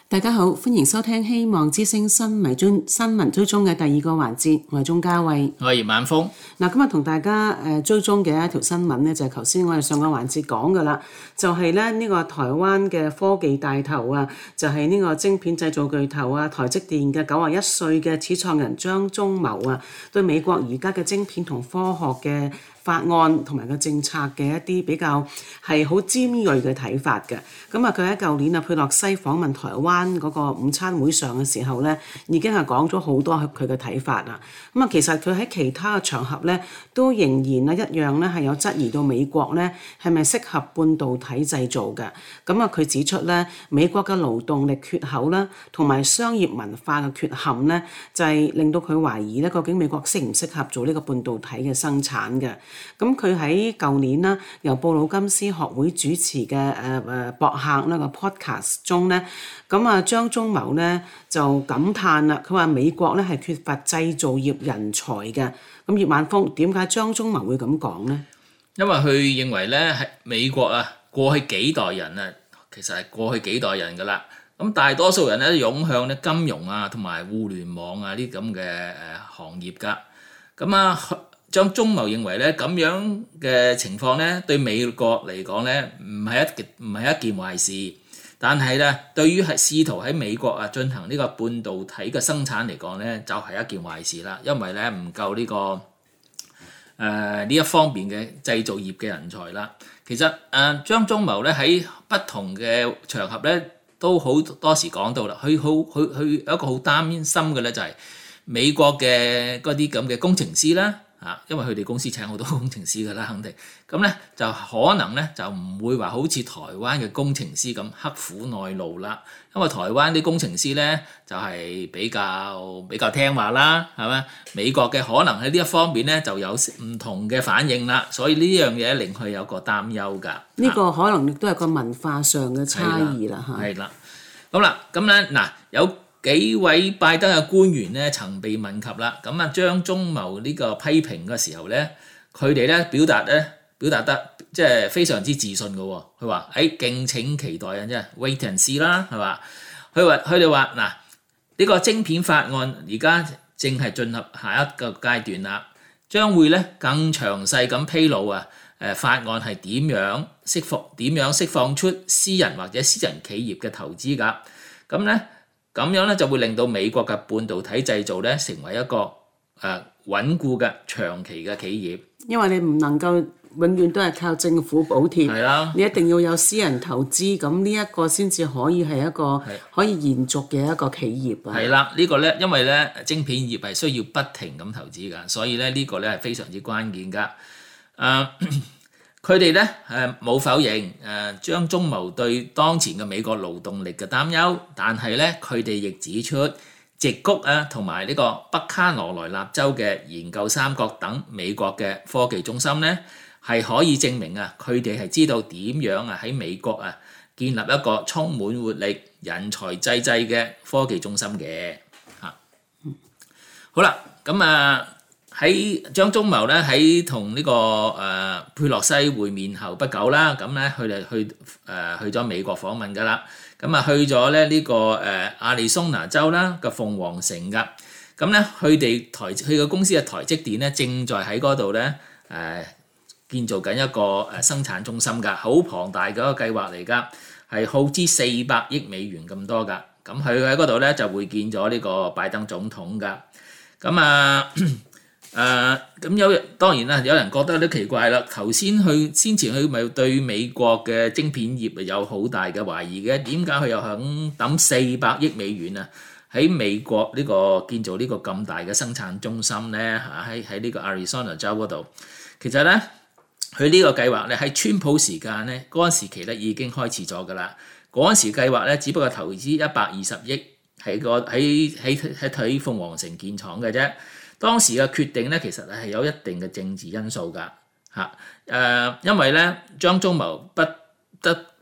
大家好，歡迎收聽希望之聲新聞追蹤嘅第二個環節，我係鍾嘉慧， 我係葉晚風。 嗱，今日同大家追蹤嘅一條新聞呢，就係頭先我哋上個環節講㗎啦，就係咧呢個台灣嘅科技大頭啊，就係呢個晶片製造巨頭啊，台積電嘅91歲嘅始創人張忠謀啊，對美國而家嘅晶片同科學嘅法案同埋個政策嘅一啲比較係好尖鋭嘅睇法嘅。咁啊，佢喺舊年啊佩洛西訪問台灣嗰個午餐會上嘅時候咧，已經係講咗好多佢嘅睇法啦。咁啊，其實佢喺其他嘅場合咧，都仍然啊一樣咧係有質疑到美國咧係咪適合半導體製造嘅。咁啊，佢指出咧美國嘅勞動力缺口啦，同埋商業文化嘅缺陷咧，就係令到佢懷疑咧究竟美國適唔適合做呢個半導體嘅生產嘅。咁佢喺舊年啦，由布魯金斯學會主持嘅博客呢個 podcast 中咧，咁啊張忠謀咧就感嘆啦，佢話美國咧係缺乏製造業人才嘅。咁葉晚風，點解張忠謀會咁講咧？ 因為佢認為咧係美國啊過去幾代人啊，其實係過去幾代人㗎啦。咁大多數人咧湧向咧金融啊同埋互聯網啊呢咁嘅行業㗎。咁啊張忠謀認為咧咁樣嘅情況咧對美國嚟講咧唔係一件壞事，但係咧對於係試圖喺美國啊進行呢個半導體嘅生產嚟講咧就係一件壞事啦，因為咧唔夠呢個呢一方面嘅製造業嘅人才啦。其實張忠謀咧喺不同嘅場合咧都好多時講到啦，佢有一個好擔心嘅咧就係美國嘅嗰啲咁嘅工程師啦。因為佢哋公司請好多工程師㗎啦，肯定咁咧就可能咧就唔會話好似台灣嘅工程師咁刻苦耐勞啦。因為台灣啲工程師咧就係比較聽話啦，係咪？美國嘅可能喺呢一方面咧就有唔同嘅反應啦，所以呢樣嘢令佢有個擔憂㗎。 呢個可能亦都係個文化上嘅差異啦，嚇。係啦， 好啦，咁咧嗱有幾位拜登嘅官員咧曾被問及啦，咁啊張忠謀呢個批評嘅時候咧，佢哋咧表達得即係非常之自信嘅喎。佢話敬請期待啊，即係 wait and see 啦，係嘛？佢哋話嗱呢個晶片法案而家正係進入下一個階段啦，將會咧更詳細咁披露法案係點樣釋放出私人或者私人企業嘅投資㗎，咁樣咧就會令到美國嘅半導體製造咧成為一個穩固嘅長期嘅企業。 因為你唔能夠永遠都係靠政府補貼，你一定要有私人投資，咁呢一個先至可以係一個可以延續嘅一個企業啊。係啦， 呢個咧因為咧晶片業係需要不停咁投資㗎，所以咧呢個咧係非常之關鍵㗎。佢哋咧冇否認張忠謀對當前嘅美國勞動力嘅擔憂，但係咧佢哋亦指出，矽谷同埋呢個北卡羅來納州嘅研究三角等美國嘅科技中心咧，係可以證明佢哋係知道點樣喺美國建立一個充滿活力、人才濟濟嘅科技中心嘅嚇。好啦，咁喺張忠謀咧喺同呢個佩洛西會面後不久啦，咁咧佢哋去咗美國訪問㗎啦，咁去咗咧呢個亞利桑那州啦嘅鳳凰城㗎，咁咧佢個公司嘅台積電咧正在喺嗰度咧建造緊一個生產中心㗎，好龐大嘅一個計劃嚟㗎，係耗資400億美元咁多㗎，咁佢喺嗰度咧就會見咗呢個拜登總統㗎，咁咁當然啦，有人覺得有啲奇怪啦。先前佢咪對美國嘅晶片業有好大嘅懷疑嘅，點解佢又肯抌400億美元喺美國呢個建造呢個咁大嘅生產中心咧？喺呢個亞利桑那州嗰度，其實咧佢呢個計劃咧喺川普時間咧嗰陣時期咧已經開始咗㗎啦。嗰陣時計劃咧只不過投資120億喺鳳凰城建廠嘅啫。當時嘅決定咧，其實係有一定嘅政治因素㗎嚇。因為咧張忠謀不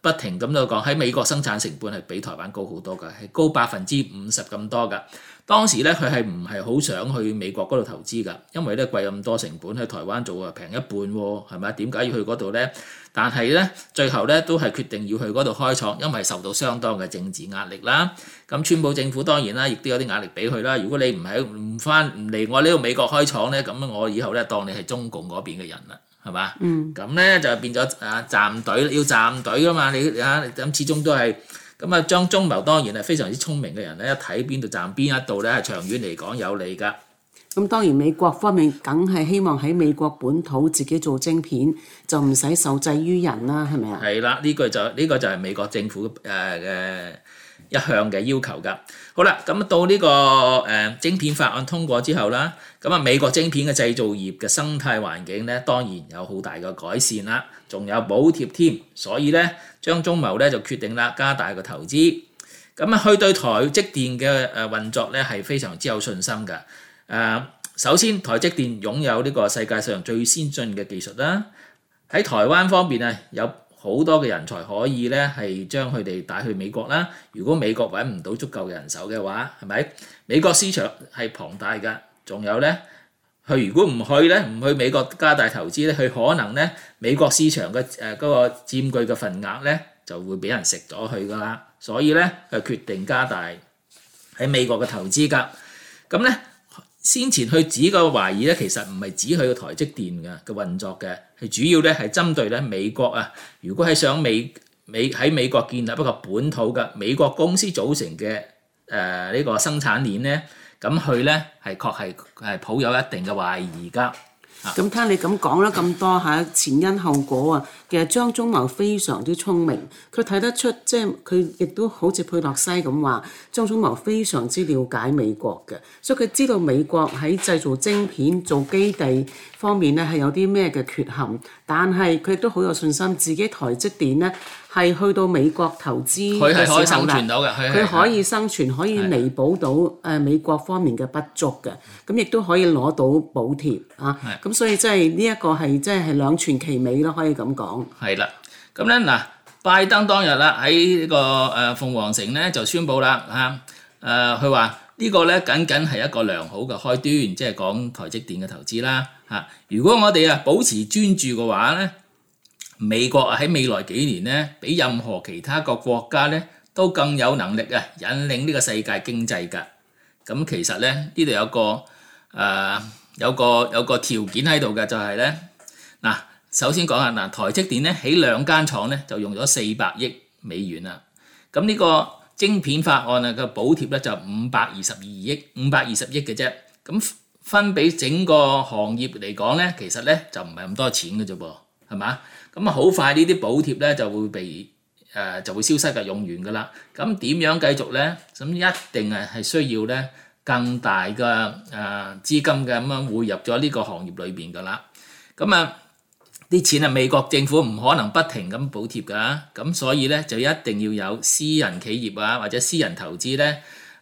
不停咁就講喺美國生產成本係比台灣高好多㗎，係高50%咁多㗎。當時咧佢係唔係好想去美國嗰度投資㗎，因為咧貴咁多成本喺台灣做啊平一半喎，係咪？點解要去嗰度咧？但係咧最後咧都係決定要去嗰度開廠，因為受到相當嘅政治壓力啦。咁川普政府當然啦，亦都有啲壓力俾佢啦。如果你唔嚟我呢度美國開廠咧，咁我以後咧當你係中共嗰邊嘅人啦。係嘛？咁咧就變咗站隊，要站隊㗎嘛。你咁始終都係咁啊。張忠謀當然係非常之聰明嘅人咧，一睇邊度站邊一度咧，係長遠嚟講有利㗎。 咁當然美國方面梗係希望喺美國本土自己做晶片，就唔使受制於人啦，係咪啊？ 係啦，呢個就係美國政府嘅一向嘅要求㗎。好啦，咁到呢個晶片法案通過之後啦，咁啊美國晶片嘅製造業嘅生態環境咧，當然有好大嘅改善啦，仲有補貼添。所以咧，張忠謀咧就決定啦加大個投資。咁啊，佢對台積電嘅運作咧係非常之有信心㗎。首先台積電擁有呢個世界上最先進嘅技術啦，喺台灣方面啊有好多嘅人才可以咧係將佢哋帶去美國啦。如果美國揾唔到足夠嘅人手嘅話，係咪？美國市場係龐大㗎，仲有咧，佢如果唔去美國加大投資咧，佢可能咧美國市場嘅嗰個佔據嘅份額咧就會俾人食咗去㗎啦。所以咧佢決定加大喺美國嘅投資㗎。咁咧先前佢指個懷疑咧，其實唔係指佢個台積電嘅運作嘅，係主要咧係針對咧美國啊。如果係想喺美國建立一個本土嘅美國公司組成嘅呢個生產鏈咧，咁佢咧係確係抱有一定嘅懷疑㗎。 咁聽你咁講啦，咁多下前因後果啊，其實張忠謀非常之聰明，佢睇得出，即係佢亦都好似佩洛西咁話，張忠謀非常之了解美國嘅，所以佢知道美國喺製造晶片、做基地方面咧係有啲咩嘅缺陷，但係佢亦都好有信心，自己台積電咧係去到美國投資嘅時候， 佢係可以生存到嘅， 佢可以生存，可以彌補到美國方面嘅不足嘅，咁亦都可以攞到補貼啊，咁所以即係呢一個係即係兩全其美咯，可以咁講。係啦，咁咧嗱，拜登當日啦喺呢個鳳凰城咧就宣布啦嚇，佢話呢個咧僅僅係一個良好嘅開端，即係講台積電嘅投資啦嚇。如果我哋保持專注嘅話咧，美國喺未來幾年咧，比任何其他個國家咧都更有能力引領呢個世界經濟㗎。咁其實咧呢度有個條件喺度嘅，就係咧嗱，首先講下嗱，台積電咧起兩間廠咧就用咗400億美元啦。咁呢個晶片法案嘅補貼咧就520億嘅啫。咁分俾整個行業嚟講咧，其實咧就唔係咁多錢嘅啫噃，係嘛？咁好快呢啲補貼咧就會消失嘅，用完㗎啦。咁點樣繼續咧？咁一定係需要咧更大嘅資金嘅咁樣匯入咗呢個行業裏邊㗎啦。咁啲錢美國政府唔可能不停咁補貼㗎，咁所以咧就一定要有私人企業或者私人投資咧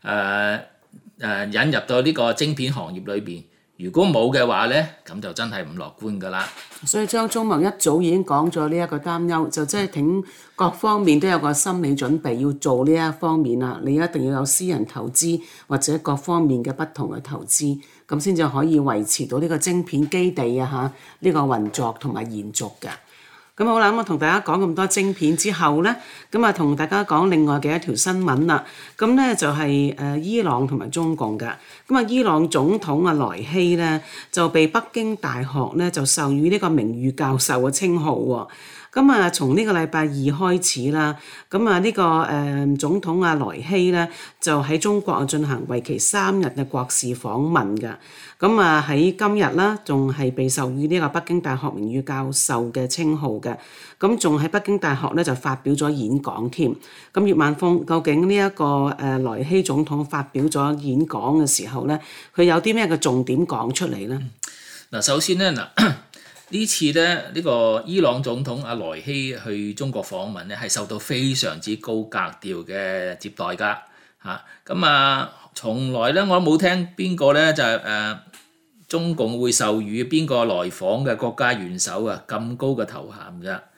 引入到呢個晶片行業裏邊。如果冇嘅話咧，咁就真係唔樂觀㗎啦。 所以張忠謀一早已經講咗呢一個擔憂，就即係挺各方面都有個心理準備要做呢一方面啦。你一定要有私人投資或者各方面嘅不同嘅投資，咁先至可以維持到呢個晶片基地呢個運作同埋延續嘅。咁好啦，咁我同大家講咁多晶片之後咧，咁同大家講另外嘅一條新聞啦。咁咧就係伊朗同埋中共嘅。咁伊朗總統萊希咧就被北京大學咧就授予呢個名譽教授嘅稱號喎。咁從呢個禮拜二開始啦，咁呢個總統萊希咧就喺中國進行為期3日嘅國事訪問㗎。咁喺今日啦，仲係被授予呢個北京大學名譽教授嘅稱號嘅。咁仲喺北京大學咧就發表咗演講添。咁葉萬峰，究竟呢一個萊希總統發表咗演講嘅時候咧，佢有啲咩嘅重點講出嚟咧？ 嗱，首先咧呢次咧呢個伊朗總統萊希去中國訪問咧，係受到非常之高格調嘅接待㗎嚇。咁從來咧我都冇聽邊個咧就係中共會授予邊個來訪嘅國家元首咁高嘅頭銜㗎。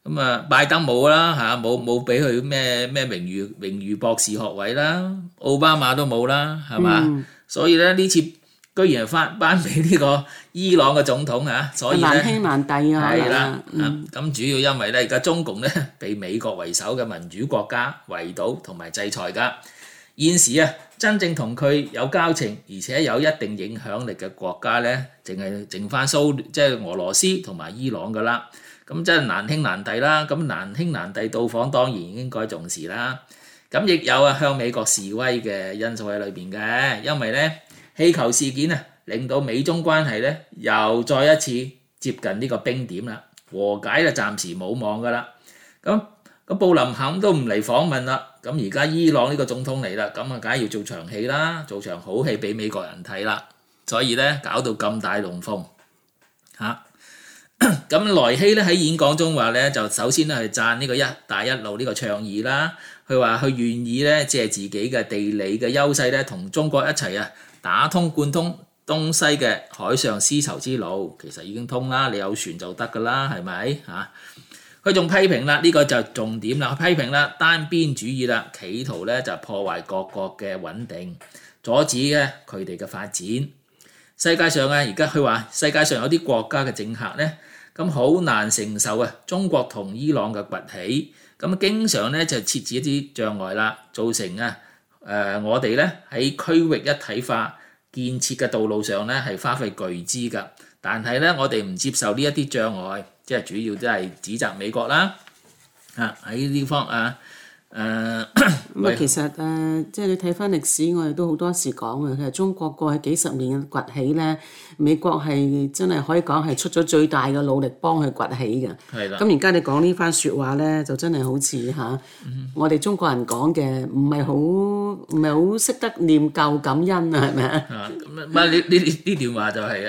咁啊，拜登冇啦嚇，冇俾佢咩榮譽博士學位啦，奧巴馬都冇啦，係嘛？所以咧呢次居然係頒俾呢個伊朗嘅總統啊，所以咧難兄難弟啊， 係啦，咁主要因為咧而家中共咧被美國為首嘅民主國家圍堵同埋制裁㗎。現時啊，真正同佢有交情而且有一定影響力嘅國家咧，淨係剩翻即係俄羅斯同埋伊朗㗎啦。咁真係難兄難弟啦，咁難兄難弟到訪當然應該重視啦。咁亦有啊向美國示威嘅因素喺裏邊嘅，因為咧氣球事件啊，令到美中關係咧又再一次接近呢個冰點啦，和解就暫時冇望噶啦。咁布林肯都唔嚟訪問啦，咁而家伊朗呢個總統嚟啦，咁啊梗係要做場戲啦，做場好戲俾美國人睇啦，所以咧搞到咁大龍鳳嚇。咁萊希咧喺演講中話咧，就首先咧係讚呢個一帶一路呢個倡議啦。佢話佢願意咧借自己嘅地理嘅優勢咧，同中國一齊啊打通貫通東西嘅海上絲綢之路。其實已經通啦，你有船就得㗎啦，係咪嚇？佢仲批評啦，呢個就重點啦，批評啦單邊主義啦，企圖咧就破壞各國嘅穩定，阻止咧佢哋嘅發展。世界上啊，而家佢話世界上有啲國家嘅政客咧，咁好難承受啊中國同伊朗嘅崛起，咁經常咧就設置一啲障礙啦，造成啊我哋咧喺區域一體化建設嘅道路上咧係花費巨資㗎，但係咧我哋唔接受呢一啲障礙，即係主要都係指責美國啦，喺呢方咁其實即係你睇翻歷史，我哋都好多時講嘅。其實中國過去幾十年嘅崛起咧，美國係真係可以講係出咗最大嘅努力幫佢崛起嘅。 係啦。 咁而家你講呢番説話咧，就真係好似我哋中國人講嘅，唔係好識得念舊感恩啊，係咪啊？ 呢段話就係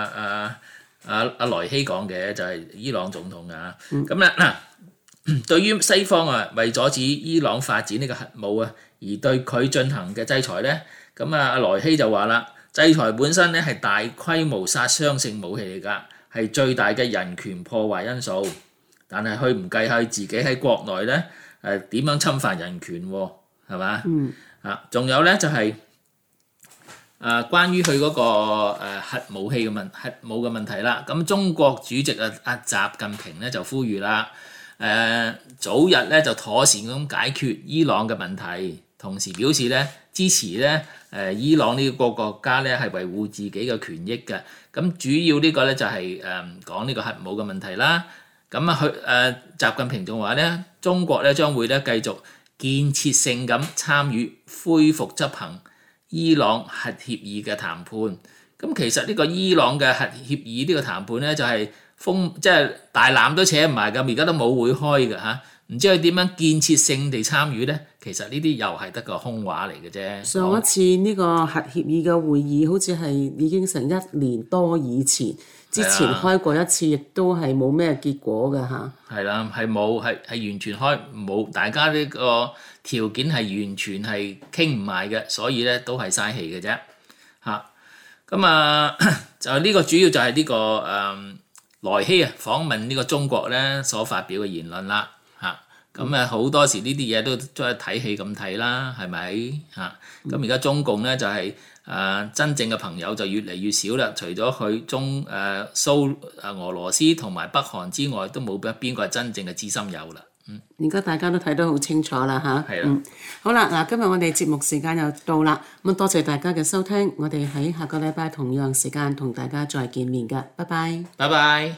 萊希講嘅，就係伊朗總統啊。咁咧嗱。對於西方啊，為阻止伊朗發展呢個核武啊，而對佢進行嘅制裁咧，咁啊萊希就話啦，制裁本身咧係大規模殺傷性武器嚟㗎，係最大嘅人權破壞因素。但係佢唔計下自己喺國內咧點樣侵犯人權喎，係嘛？仲有咧就係關於佢嗰個核武嘅問題啦。咁中國主席阿習近平咧就呼籲啦。早日咧就妥善咁解決伊朗嘅問題，同時表示咧支持咧伊朗呢個國家咧係維護自己嘅權益嘅。咁主要呢個咧就係講呢個核武嘅問題啦。咁佢習近平仲話咧，中國咧將會咧繼續建設性咁參與恢復執行伊朗核協議嘅談判。咁其實呢個伊朗嘅核協議呢個談判咧就係即係大纜都扯唔埋㗎，而家都冇會開㗎嚇，唔知佢點樣建設性地參與咧？其實呢啲又係得個空話嚟嘅啫。 上一次呢個核協議嘅會議，好似係已經成1年多以前，之前開過一次，亦都係冇咩結果㗎嚇。係啦，係冇，係完全開冇，大家呢個條件係完全係傾唔埋嘅，所以咧都係嘥氣嘅啫嚇。咁就呢個主要就係呢個萊希訪問呢個中國咧所發表嘅言論啦嚇。咁好多時呢啲嘢都係睇戲咁睇啦，係咪嚇？咁而家中共咧就係真正嘅朋友就越嚟越少啦。除咗佢俄羅斯同埋北韓之外，都冇邊個係真正嘅知心友啦。 而家大家都睇得好清楚啦嚇。 係啦。 好啦，嗱，今日我哋節目時間又到啦，咁多謝大家嘅收聽，我哋喺下個禮拜同樣時間同大家再見面㗎，拜拜。 拜拜。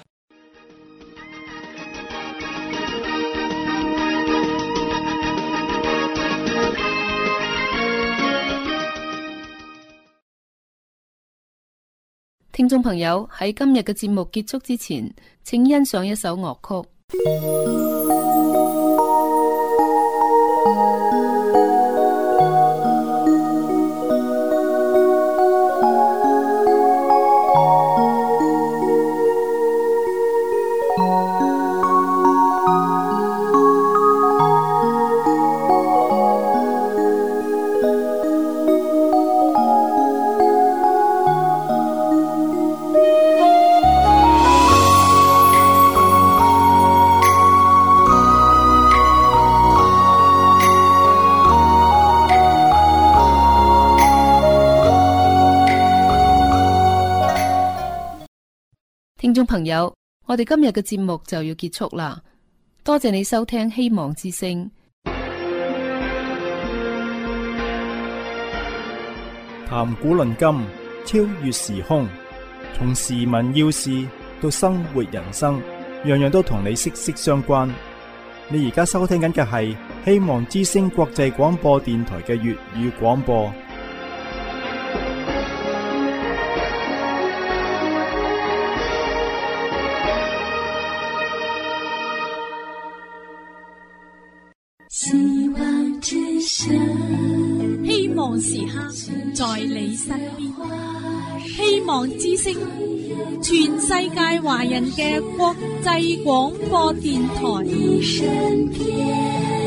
聽眾朋友，喺今日嘅節目結束之前，請欣賞一首樂曲。 聽眾朋友，我哋今日嘅節目就要結束啦，多謝你收聽希望之聲。 談古論今，超越時空，從時聞要事到生活人生，樣樣都同你息息相關。你而家收聽緊嘅係希望之聲國際廣播電台嘅粵語廣播。 希望之聲，希望時刻在你身邊。希望之聲，全世界華人嘅國際廣播電台。